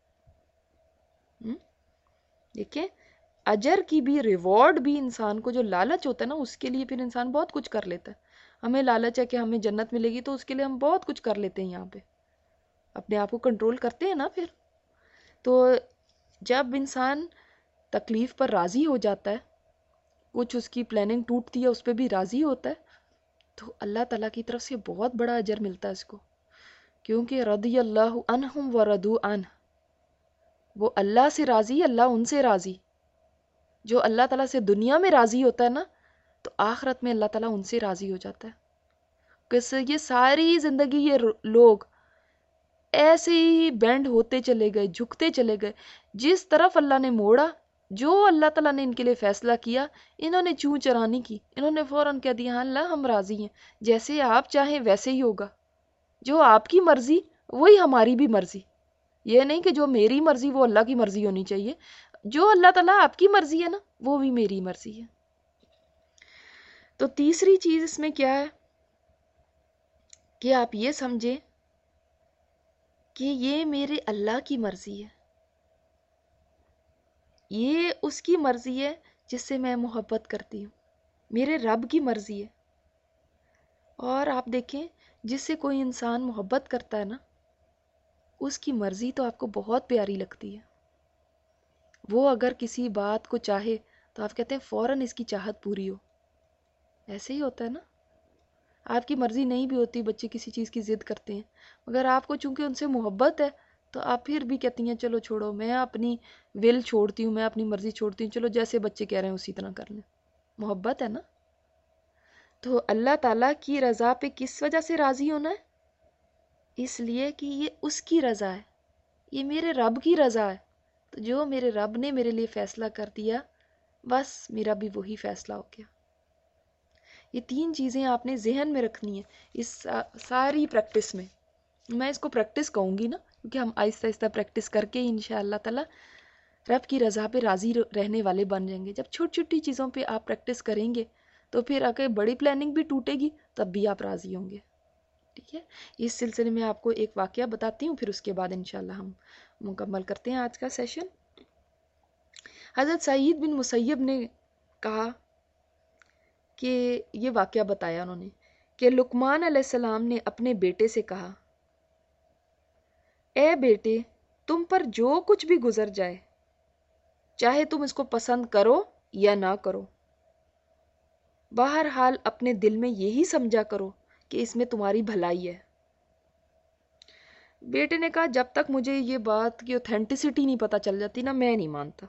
دیکھیں اجر کی بھی، ریوارڈ بھی، انسان کو جو لالچ ہوتا ہے نا اس کے لیے پھر انسان بہت کچھ کر لیتا ہے۔ ہمیں لالچ ہے کہ ہمیں جنت ملے گی تو اس کے لیے ہم بہت کچھ کر لیتے ہیں، یہاں پہ اپنے آپ کو کنٹرول کرتے ہیں نا۔ پھر تو جب انسان تکلیف پر راضی ہو جاتا ہے، کچھ اس کی پلاننگ ٹوٹتی ہے اس پہ بھی راضی ہوتا ہے، تو اللہ تعالیٰ کی طرف سے بہت بڑا اجر ملتا ہے اس کو، کیونکہ رضی اللہ عنہم ورضوا عنہ، وہ اللہ سے راضی، اللہ ان سے راضی. جو اللہ تعالیٰ سے دنیا میں راضی ہوتا ہے نا، تو آخرت میں اللہ تعالیٰ ان سے راضی ہو جاتا ہے. یہ ساری زندگی یہ لوگ ایسے ہی بینڈ ہوتے چلے گئے، جھکتے چلے گئے. جس طرف اللہ نے موڑا، جو اللہ تعالیٰ نے ان کے لیے فیصلہ کیا، انہوں نے چوں چرانی کی. انہوں نے فوراً کہہ دیا ہاں اللہ ہم راضی ہیں، جیسے آپ چاہیں ویسے ہی ہوگا. جو آپ کی مرضی وہی ہماری بھی مرضی. یہ نہیں کہ جو میری مرضی وہ اللہ کی مرضی ہونی چاہیے. جو اللہ تعالیٰ آپ کی مرضی ہے نا، وہ بھی میری مرضی ہے. تو تیسری چیز اس میں کیا ہے کہ آپ یہ سمجھیں کہ یہ میرے اللہ کی مرضی ہے، یہ اس کی مرضی ہے جس سے میں محبت کرتی ہوں، میرے رب کی مرضی ہے. اور آپ دیکھیں جس سے کوئی انسان محبت کرتا ہے نا، اس کی مرضی تو آپ کو بہت پیاری لگتی ہے. وہ اگر کسی بات کو چاہے تو آپ کہتے ہیں فوراً اس کی چاہت پوری ہو. ایسے ہی ہوتا ہے نا. آپ کی مرضی نہیں بھی ہوتی، بچے کسی چیز کی ضد کرتے ہیں، مگر آپ کو چونکہ ان سے محبت ہے تو آپ پھر بھی کہتی ہیں چلو چھوڑو، میں اپنی ول چھوڑتی ہوں، میں اپنی مرضی چھوڑتی ہوں، چلو جیسے بچے کہہ رہے ہیں اسی طرح کر لیں. محبت ہے نا. تو اللہ تعالیٰ کی رضا پہ کس وجہ سے راضی ہونا ہے؟ اس لیے کہ یہ اس کی رضا ہے، یہ میرے رب کی رضا ہے. تو جو میرے رب نے میرے لیے فیصلہ کر دیا، بس میرا بھی وہی فیصلہ ہو گیا. یہ تین چیزیں آپ نے ذہن میں رکھنی ہیں اس ساری پریکٹس میں. میں اس کو پریکٹس کہوں گی نا، کیونکہ ہم آہستہ آہستہ پریکٹس کر کے انشاءاللہ تعالی رب کی رضا پہ راضی رہنے والے بن جائیں گے. جب چھوٹی چھوٹی چیزوں پہ آپ پریکٹس کریں گے تو پھر آگے بڑی پلاننگ بھی ٹوٹے گی، تب بھی آپ راضی ہوں گے. ٹھیک ہے. اس سلسلے میں آپ کو ایک واقعہ بتاتی ہوں، پھر اس کے بعد انشاءاللہ ہم مکمل کرتے ہیں آج کا سیشن. حضرت سعید بن مسیب نے کہا کہ یہ واقعہ بتایا انہوں نے کہ لقمان علیہ السلام نے اپنے بیٹے سے کہا، اے بیٹے، تم پر جو کچھ بھی گزر جائے، چاہے تم اس کو پسند کرو یا نہ کرو، بہرحال اپنے دل میں یہی سمجھا کرو کہ اس میں تمہاری بھلائی ہے. بیٹے نے کہا جب تک مجھے یہ بات کی اوتھینٹسٹی نہیں پتہ چل جاتی نا، میں نہیں مانتا.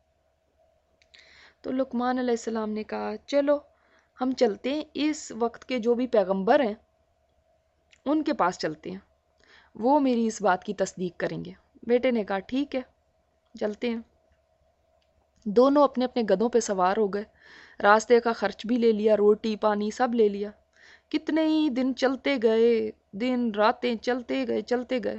تو لقمان علیہ السلام نے کہا چلو ہم چلتے ہیں، اس وقت کے جو بھی پیغمبر ہیں ان کے پاس چلتے ہیں، وہ میری اس بات کی تصدیق کریں گے. بیٹے نے کہا ٹھیک ہے چلتے ہیں. دونوں اپنے اپنے گدھوں پہ سوار ہو گئے، راستے کا خرچ بھی لے لیا، روٹی پانی سب لے لیا. کتنے ہی دن چلتے گئے، دن راتیں چلتے گئے،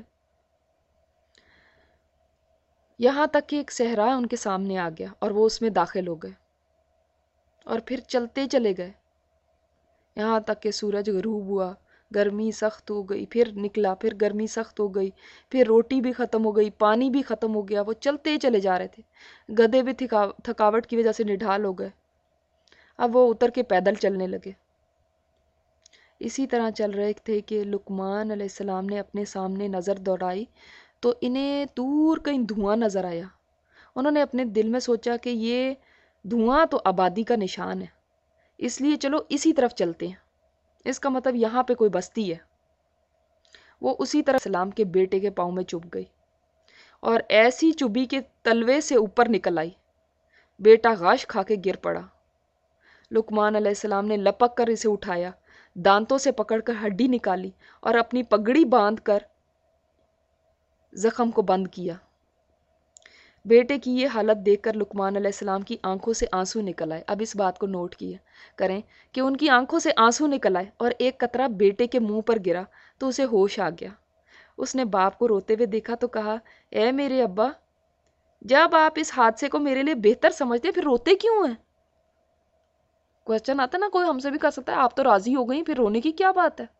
یہاں تک کہ ایک صحرا ان کے سامنے آ گیا اور وہ اس میں داخل ہو گئے. اور پھر چلتے چلے گئے یہاں تک کہ سورج غروب ہوا، گرمی سخت ہو گئی، پھر نکلا، پھر گرمی سخت ہو گئی، پھر روٹی بھی ختم ہو گئی، پانی بھی ختم ہو گیا. وہ چلتے چلے جا رہے تھے، گدھے بھی تھکاوٹ کی وجہ سے نڈھال ہو گئے. اب وہ اتر کے پیدل چلنے لگے. اسی طرح چل رہے تھے کہ لقمان علیہ السلام نے اپنے سامنے نظر دوڑائی تو انہیں دور کہیں دھواں نظر آیا. انہوں نے اپنے دل میں سوچا کہ یہ دھواں تو آبادی کا نشان ہے، اس لیے چلو اسی طرف چلتے ہیں، اس کا مطلب یہاں پہ کوئی بستی ہے. وہ اسی طرح السلام کے بیٹے کے پاؤں میں چبھ گئی اور ایسی چبھی کہ تلوے سے اوپر نکل آئی. بیٹا غاش کھا کے گر پڑا. لقمان علیہ السلام نے لپک کر اسے اٹھایا، دانتوں سے پکڑ کر ہڈی نکالی اور اپنی پگڑی باندھ کر زخم کو بند کیا. بیٹے کی یہ حالت دیکھ کر لقمان علیہ السلام کی آنکھوں سے آنسو نکل آئے. اب اس بات کو نوٹ کریں کہ ان کی آنکھوں سے آنسو نکل آئے اور ایک قطرہ بیٹے کے منہ پر گرا تو اسے ہوش آ گیا. اس نے باپ کو روتے ہوئے دیکھا تو کہا، اے میرے ابا، جب آپ اس حادثے کو میرے لیے بہتر سمجھتے پھر روتے کیوں ہیں؟ کوشچن آتا نا، کوئی ہم سے بھی کر سکتا ہے آپ تو راضی ہو گئی، پھر رونے کی کیا بات ہے؟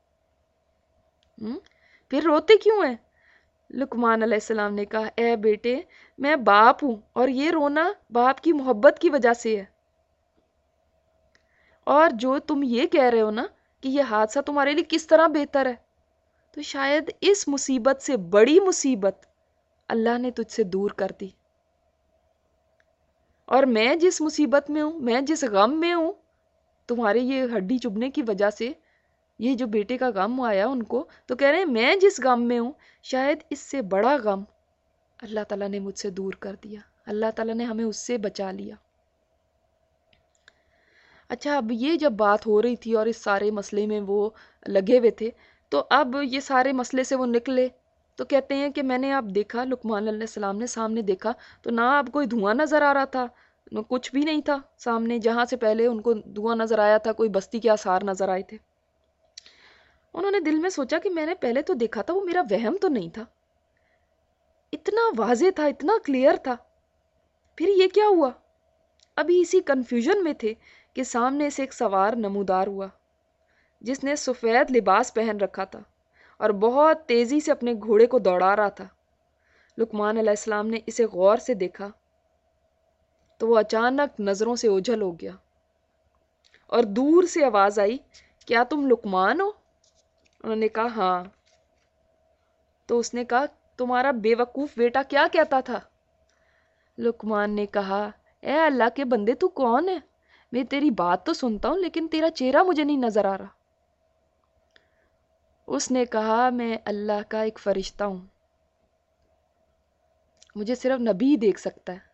پھر روتے کیوں ہیں؟ لقمان علیہ السلام نے کہا، اے بیٹے، میں باپ ہوں اور یہ رونا باپ کی محبت کی وجہ سے ہے. اور جو تم یہ کہہ رہے ہو نا کہ یہ حادثہ تمہارے لیے کس طرح بہتر ہے، تو شاید اس مصیبت سے بڑی مصیبت اللہ نے تجھ سے دور کر دی. اور میں جس مصیبت میں ہوں، میں جس غم میں ہوں، تمہارے یہ ہڈی چبھنے کی وجہ سے، یہ جو بیٹے کا غم آیا ان کو، تو کہہ رہے ہیں میں جس غم میں ہوں، شاید اس سے بڑا غم اللہ تعالیٰ نے مجھ سے دور کر دیا، اللہ تعالیٰ نے ہمیں اس سے بچا لیا۔ اچھا، اب یہ جب بات ہو رہی تھی اور اس سارے مسئلے میں وہ لگے ہوئے تھے، تو اب یہ سارے مسئلے سے وہ نکلے تو کہتے ہیں کہ میں نے اب دیکھا، لقمان علیہ السلام نے سامنے دیکھا تو نہ اب کوئی دھواں نظر آ رہا تھا، نہ کچھ بھی نہیں تھا سامنے، جہاں سے پہلے ان کو دھواں نظر آیا تھا، کوئی بستی کے آثار نظر آئے تھے۔ انہوں نے دل میں سوچا کہ میں نے پہلے تو دیکھا تھا، وہ میرا وہم تو نہیں تھا، اتنا واضح تھا، اتنا کلیئر تھا، پھر یہ کیا ہوا؟ ابھی اسی کنفیوژن میں تھے کہ سامنے سے ایک سوار نمودار ہوا جس نے سفید لباس پہن رکھا تھا اور بہت تیزی سے اپنے گھوڑے کو دوڑا رہا تھا۔ لقمان علیہ السلام نے اسے غور سے دیکھا تو وہ اچانک نظروں سے اوجھل ہو گیا اور دور سے آواز آئی، کیا تم لقمان ہو؟ انہوں نے کہا ہاں۔ تو اس نے کہا، تمہارا بے وقوف بیٹا کیا کہتا تھا؟ لقمان نے کہا، اے اللہ کے بندے، تو کون ہے؟ میں تیری بات تو سنتا ہوں لیکن تیرا چہرہ مجھے نہیں نظر آ رہا۔ اس نے کہا، میں اللہ کا ایک فرشتہ ہوں، مجھے صرف نبی ہی دیکھ سکتا ہے۔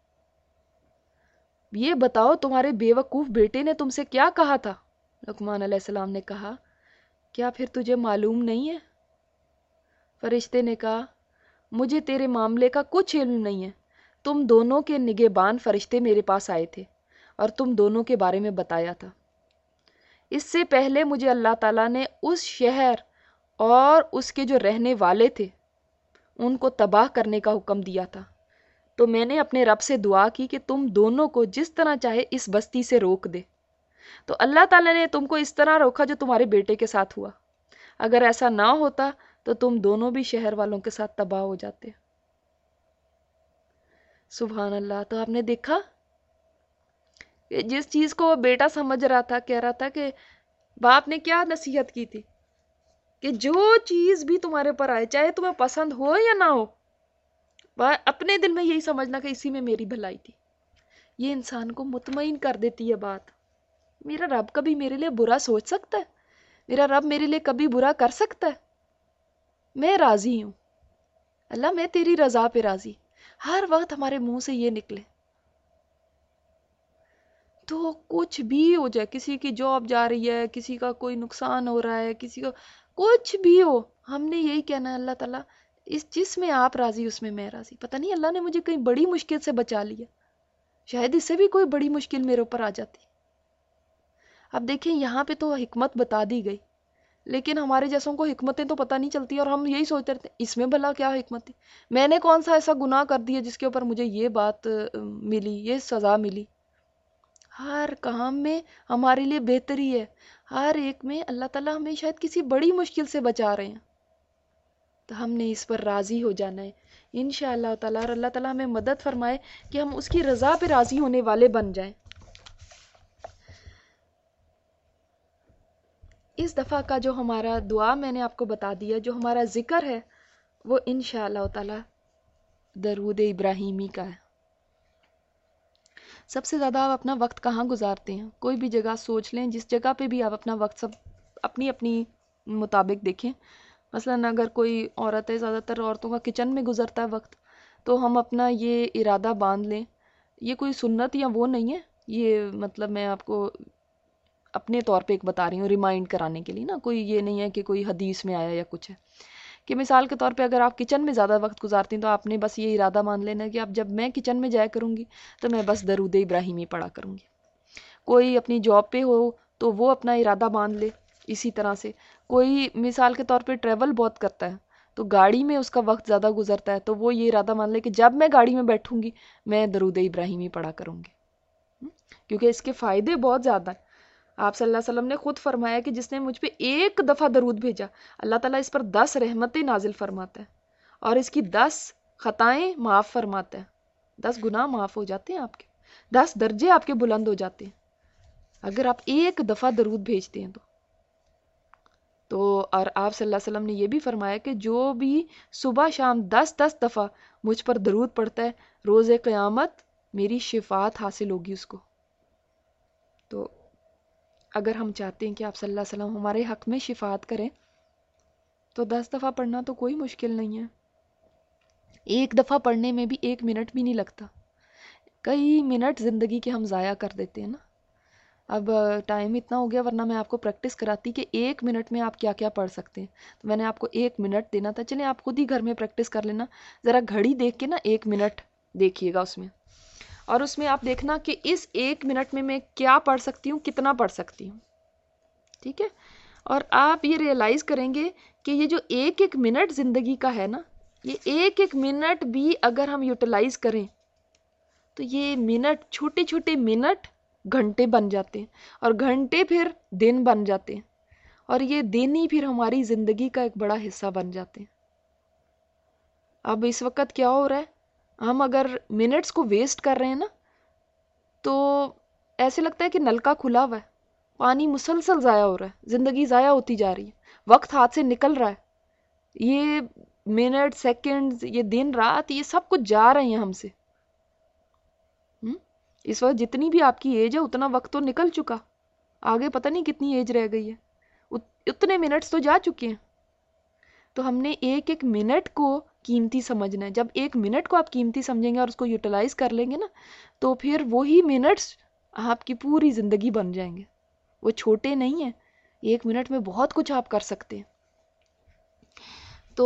یہ بتاؤ تمہارے بے وقوف بیٹے نے تم سے کیا کہا تھا؟ لقمان علیہ السلام نے کہا، کیا پھر تجھے معلوم نہیں ہے؟ فرشتے نے کہا، مجھے تیرے معاملے کا کچھ علم نہیں ہے، تم دونوں کے نگہبان فرشتے میرے پاس آئے تھے اور تم دونوں کے بارے میں بتایا تھا۔ اس سے پہلے مجھے اللہ تعالیٰ نے اس شہر اور اس کے جو رہنے والے تھے ان کو تباہ کرنے کا حکم دیا تھا، تو میں نے اپنے رب سے دعا کی کہ تم دونوں کو جس طرح چاہے اس بستی سے روک دے، تو اللہ تعالیٰ نے تم کو اس طرح روکا جو تمہارے بیٹے کے ساتھ ہوا۔ اگر ایسا نہ ہوتا تو تم دونوں بھی شہر والوں کے ساتھ تباہ ہو جاتے۔ سبحان اللہ۔ تو آپ نے دیکھا کہ جس چیز کو وہ بیٹا سمجھ رہا تھا، کہہ رہا تھا کہ باپ نے کیا نصیحت کی تھی کہ جو چیز بھی تمہارے اوپر آئے، چاہے تمہیں پسند ہو یا نہ ہو، اپنے دل میں یہی سمجھنا کہ اسی میں میری بھلائی تھی۔ یہ انسان کو مطمئن کر دیتی ہے بات، میرا رب کبھی میرے لیے برا سوچ سکتا ہے؟ میرا رب میرے لیے کبھی برا کر سکتا ہے؟ میں راضی ہوں اللہ، میں تیری رضا پہ راضی۔ ہر وقت ہمارے منہ سے یہ نکلے تو کچھ بھی ہو جائے، کسی کی جاب جا رہی ہے، کسی کا کوئی نقصان ہو رہا ہے، کسی کا کچھ بھی ہو، ہم نے یہی کہنا ہے، اللہ تعالیٰ اس جس میں آپ راضی اس میں میں راضی۔ پتہ نہیں اللہ نے مجھے کہیں بڑی مشکل سے بچا لیا، شاید اس سے بھی کوئی بڑی مشکل میرے اوپر آ جاتی۔ اب دیکھیں یہاں پہ تو حکمت بتا دی گئی، لیکن ہمارے جیسوں کو حکمتیں تو پتہ نہیں چلتی اور ہم یہی سوچتے رہتے ہیں اس میں بھلا کیا حکمت تھی، میں نے کون سا ایسا گناہ کر دیا جس کے اوپر مجھے یہ بات ملی، یہ سزا ملی۔ ہر کام میں ہمارے لیے بہتری ہے، ہر ایک میں اللہ تعالیٰ ہمیں شاید کسی بڑی مشکل سے بچا رہے ہیں، تو ہم نے اس پر راضی ہو جانا ہے انشاءاللہ تعالیٰ، اور اللہ تعالیٰ ہمیں مدد فرمائے کہ ہم اس کی رضا پہ راضی ہونے والے بن جائیں۔ اس دفعہ کا جو ہمارا دعا میں نے آپ کو بتا دیا، جو ہمارا ذکر ہے، وہ انشاءاللہ تعالیٰ درود ابراہیمی کا ہے۔ سب سے زیادہ آپ اپنا وقت کہاں گزارتے ہیں؟ کوئی بھی جگہ سوچ لیں، جس جگہ پہ بھی آپ اپنا وقت سب اپنی اپنی مطابق دیکھیں۔ مثلاً اگر کوئی عورت ہے، زیادہ تر عورتوں کا کچن میں گزرتا ہے وقت، تو ہم اپنا یہ ارادہ باندھ لیں، یہ کوئی سنت یا وہ نہیں ہے، یہ مطلب میں آپ کو اپنے طور پہ ایک بتا رہی ہوں ریمائنڈ کرانے کے لیے نا، کوئی یہ نہیں ہے کہ کوئی حدیث میں آیا یا کچھ ہے، کہ مثال کے طور پہ اگر آپ کچن میں زیادہ وقت گزارتی ہیں تو آپ نے بس یہ ارادہ مان لینا کہ اب جب میں کچن میں جایا کروں گی تو میں بس درود ابراہیمی پڑھا کروں گی۔ کوئی اپنی جاب پہ ہو تو وہ اپنا ارادہ باندھ لے اسی طرح سے۔ کوئی مثال کے طور پہ ٹریول بہت کرتا ہے تو گاڑی میں اس کا وقت زیادہ گزرتا ہے تو وہ یہ ارادہ مان لے کہ جب میں گاڑی میں بیٹھوں گی میں درود ابراہیمی پڑھا کروں گی، کیونکہ اس کے فائدے بہت زیادہ ہیں۔ آپ صلی اللہ علیہ وسلم نے خود فرمایا کہ جس نے مجھ پہ ایک دفعہ درود بھیجا، اللہ تعالیٰ اس پر 10 رحمتیں نازل فرماتا ہے اور اس کی 10 خطائیں معاف فرماتا ہے، 10 گناہ معاف ہو جاتے ہیں آپ کے، 10 درجے آپ کے بلند ہو جاتے ہیں اگر آپ ایک دفعہ درود بھیجتے ہیں تو اور آپ صلی اللہ علیہ وسلم نے یہ بھی فرمایا کہ جو بھی صبح شام 10 دفعہ مجھ پر درود پڑتا ہے، روز قیامت میری شفاعت حاصل ہوگی اس کو۔ تو اگر ہم چاہتے ہیں کہ آپ صلی اللہ علیہ وسلم ہمارے حق میں شفاعت کریں تو 10 دفعہ پڑھنا تو کوئی مشکل نہیں ہے۔ ایک دفعہ پڑھنے میں بھی 1 منٹ بھی نہیں لگتا، کئی منٹ زندگی کے ہم ضائع کر دیتے ہیں نا. اب ٹائم اتنا ہو گیا، ورنہ میں آپ کو پریکٹس کراتی کہ 1 منٹ میں آپ کیا کیا پڑھ سکتے ہیں. تو میں نے آپ کو 1 منٹ دینا تھا. چلیں آپ خود ہی گھر میں پریکٹس کر لینا، ذرا گھڑی دیکھ کے نا 1 منٹ دیکھیے گا اس میں، اور اس میں آپ دیکھنا کہ اس 1 منٹ میں کیا پڑھ سکتی ہوں، کتنا پڑھ سکتی ہوں. ٹھیک ہے؟ اور آپ یہ ریئلائز کریں گے کہ یہ جو 1 منٹ زندگی کا ہے نا، یہ 1 منٹ بھی اگر ہم یوٹیلائز کریں تو یہ منٹ، چھوٹے چھوٹے منٹ گھنٹے بن جاتے ہیں، اور گھنٹے پھر دن بن جاتے ہیں، اور یہ دن ہی پھر ہماری زندگی کا ایک بڑا حصہ بن جاتے ہیں. اب اس وقت کیا ہو رہا ہے، ہم اگر منٹس کو ویسٹ کر رہے ہیں نا، تو ایسے لگتا ہے کہ نلکا کھلا ہوا ہے، پانی مسلسل ضائع ہو رہا ہے، زندگی ضائع ہوتی جا رہی ہے، وقت ہاتھ سے نکل رہا ہے، یہ منٹ، سیکنڈز، یہ دن رات، یہ سب کچھ جا رہے ہیں ہم سے. اس وقت جتنی بھی آپ کی ایج ہے اتنا وقت تو نکل چکا، آگے پتہ نہیں کتنی ایج رہ گئی ہے، اتنے منٹس تو جا چکے ہیں. تو ہم نے 1 منٹ کو قیمتی سمجھنا ہے. جب 1 منٹ کو آپ قیمتی سمجھیں گے اور اس کو یوٹیلائز کر لیں گے نا، تو پھر وہی منٹس آپ کی پوری زندگی بن جائیں گے. وہ چھوٹے نہیں ہیں، 1 منٹ میں بہت کچھ آپ کر سکتے ہیں. تو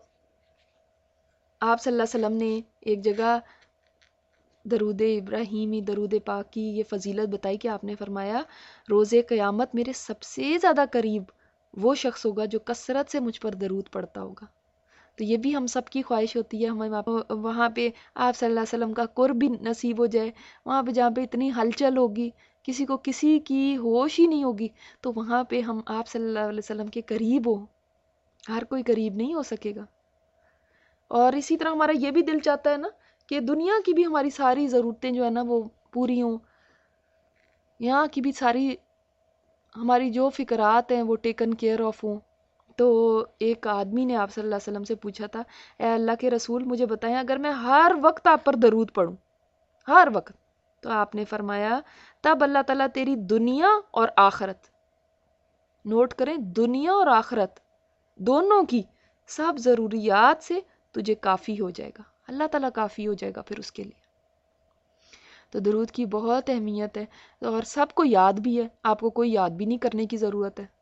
آپ صلی اللہ علیہ وسلم نے ایک جگہ درود ابراہیمی، درود پاک کی یہ فضیلت بتائی کہ آپ نے فرمایا روز قیامت میرے سب سے زیادہ قریب وہ شخص ہوگا جو کثرت سے مجھ پر درود پڑھتا ہوگا. تو یہ بھی ہم سب کی خواہش ہوتی ہے ہمیں وہاں پہ آپ صلی اللہ علیہ وسلم کا قرب بھی نصیب ہو جائے. وہاں پہ جہاں پہ اتنی ہلچل ہوگی، کسی کو کسی کی ہوش ہی نہیں ہوگی، تو وہاں پہ ہم آپ صلی اللہ علیہ وسلم کے قریب ہوں. ہر کوئی قریب نہیں ہو سکے گا. اور اسی طرح ہمارا یہ بھی دل چاہتا ہے نا کہ دنیا کی بھی ہماری ساری ضرورتیں جو ہے نا وہ پوری ہوں، یہاں کی بھی ساری ہماری جو فکرات ہیں وہ ٹیکن کیئر آف ہوں. تو ایک آدمی نے آپ صلی اللہ علیہ وسلم سے پوچھا تھا، اے اللہ کے رسول مجھے بتائیں اگر میں ہر وقت آپ پر درود پڑھوں، ہر وقت، تو آپ نے فرمایا تب اللہ تعالیٰ تیری دنیا اور آخرت، نوٹ کریں، دنیا اور آخرت دونوں کی سب ضروریات سے تجھے کافی ہو جائے گا. اللہ تعالیٰ کافی ہو جائے گا پھر اس کے لیے. تو درود کی بہت اہمیت ہے، اور سب کو یاد بھی ہے، آپ کو کوئی یاد بھی نہیں کرنے کی ضرورت ہے.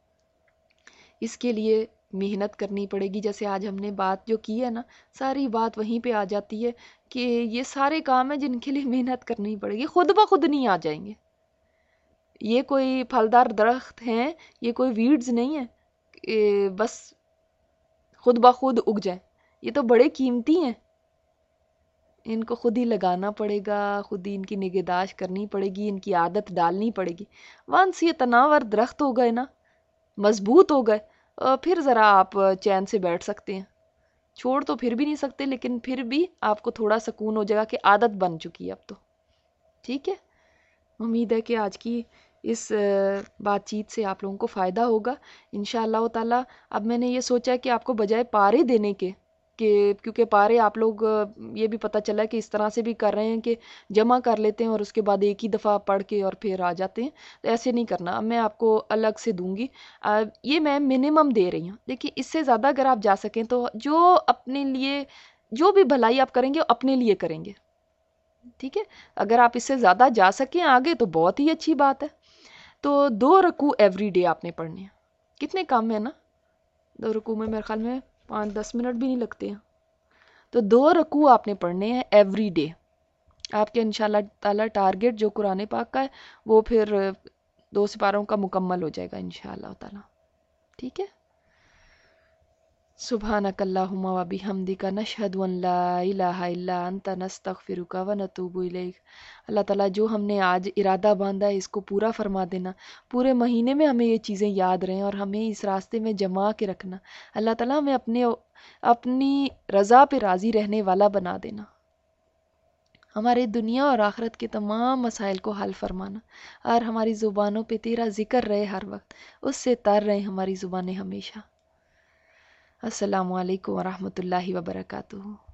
اس کے لیے محنت کرنی پڑے گی. جیسے آج ہم نے بات جو کی ہے نا، ساری بات وہیں پہ آ جاتی ہے کہ یہ سارے کام ہیں جن کے لیے محنت کرنی پڑے گی، خود بخود نہیں آ جائیں گے. یہ کوئی پھلدار درخت ہیں، یہ کوئی ویڈز نہیں ہیں بس خود بخود اگ جائیں. یہ تو بڑے قیمتی ہیں، ان کو خود ہی لگانا پڑے گا، خود ہی ان کی نگہداشت کرنی پڑے گی، ان کی عادت ڈالنی پڑے گی. وانس یہ تناور درخت ہو گئے نا، مضبوط ہو گئے، پھر ذرا آپ چین سے بیٹھ سکتے ہیں. چھوڑ تو پھر بھی نہیں سکتے، لیکن پھر بھی آپ کو تھوڑا سکون ہو جائے گا کہ عادت بن چکی ہے اب تو. ٹھیک ہے، امید ہے کہ آج کی اس بات چیت سے آپ لوگوں کو فائدہ ہوگا انشاءاللہ تعالی. اب میں نے یہ سوچا کہ آپ کو بجائے پارے دینے کے، کہ کیونکہ پارے آپ لوگ یہ بھی پتہ چلا کہ اس طرح سے بھی کر رہے ہیں کہ جمع کر لیتے ہیں اور اس کے بعد ایک ہی دفعہ پڑھ کے اور پھر آ جاتے ہیں. تو ایسے نہیں کرنا، اب میں آپ کو الگ سے دوں گی. یہ میں منیمم دے رہی ہوں. دیکھیے اس سے زیادہ اگر آپ جا سکیں تو جو اپنے لیے جو بھی بھلائی آپ کریں گے وہ اپنے لیے کریں گے. ٹھیک ہے، اگر آپ اس سے زیادہ جا سکیں آگے تو بہت ہی اچھی بات ہے. تو 2 رکوع ایوری ڈے آپ نے پڑھنے ہیں. کتنے کم ہے نا، 2 رکوع میں میرے خیال میں 5-10 منٹ بھی نہیں لگتے ہیں. تو 2 رکوع آپ نے پڑھنے ہیں ایوری ڈے. آپ کے انشاءاللہ تعالی ٹارگٹ جو قرآن پاک کا ہے وہ پھر 2 سپاروں کا مکمل ہو جائے گا انشاءاللہ تعالی. ٹھیک ہے، سبحانک اللہم و بحمدک نشہد ان لا الہ الا انت نستغفرک و نتوب الیک. اللہ تعالیٰ جو ہم نے آج ارادہ باندھا ہے اس کو پورا فرما دینا. پورے مہینے میں ہمیں یہ چیزیں یاد رہیں اور ہمیں اس راستے میں جما کے رکھنا. اللہ تعالیٰ ہمیں اپنی رضا پہ راضی رہنے والا بنا دینا. ہمارے دنیا اور آخرت کے تمام مسائل کو حل فرمانا، اور ہماری زبانوں پہ تیرا ذکر رہے ہر وقت، اس سے تر رہے ہماری زبانیں ہمیشہ. السلام علیکم ورحمۃ اللہ وبرکاتہ.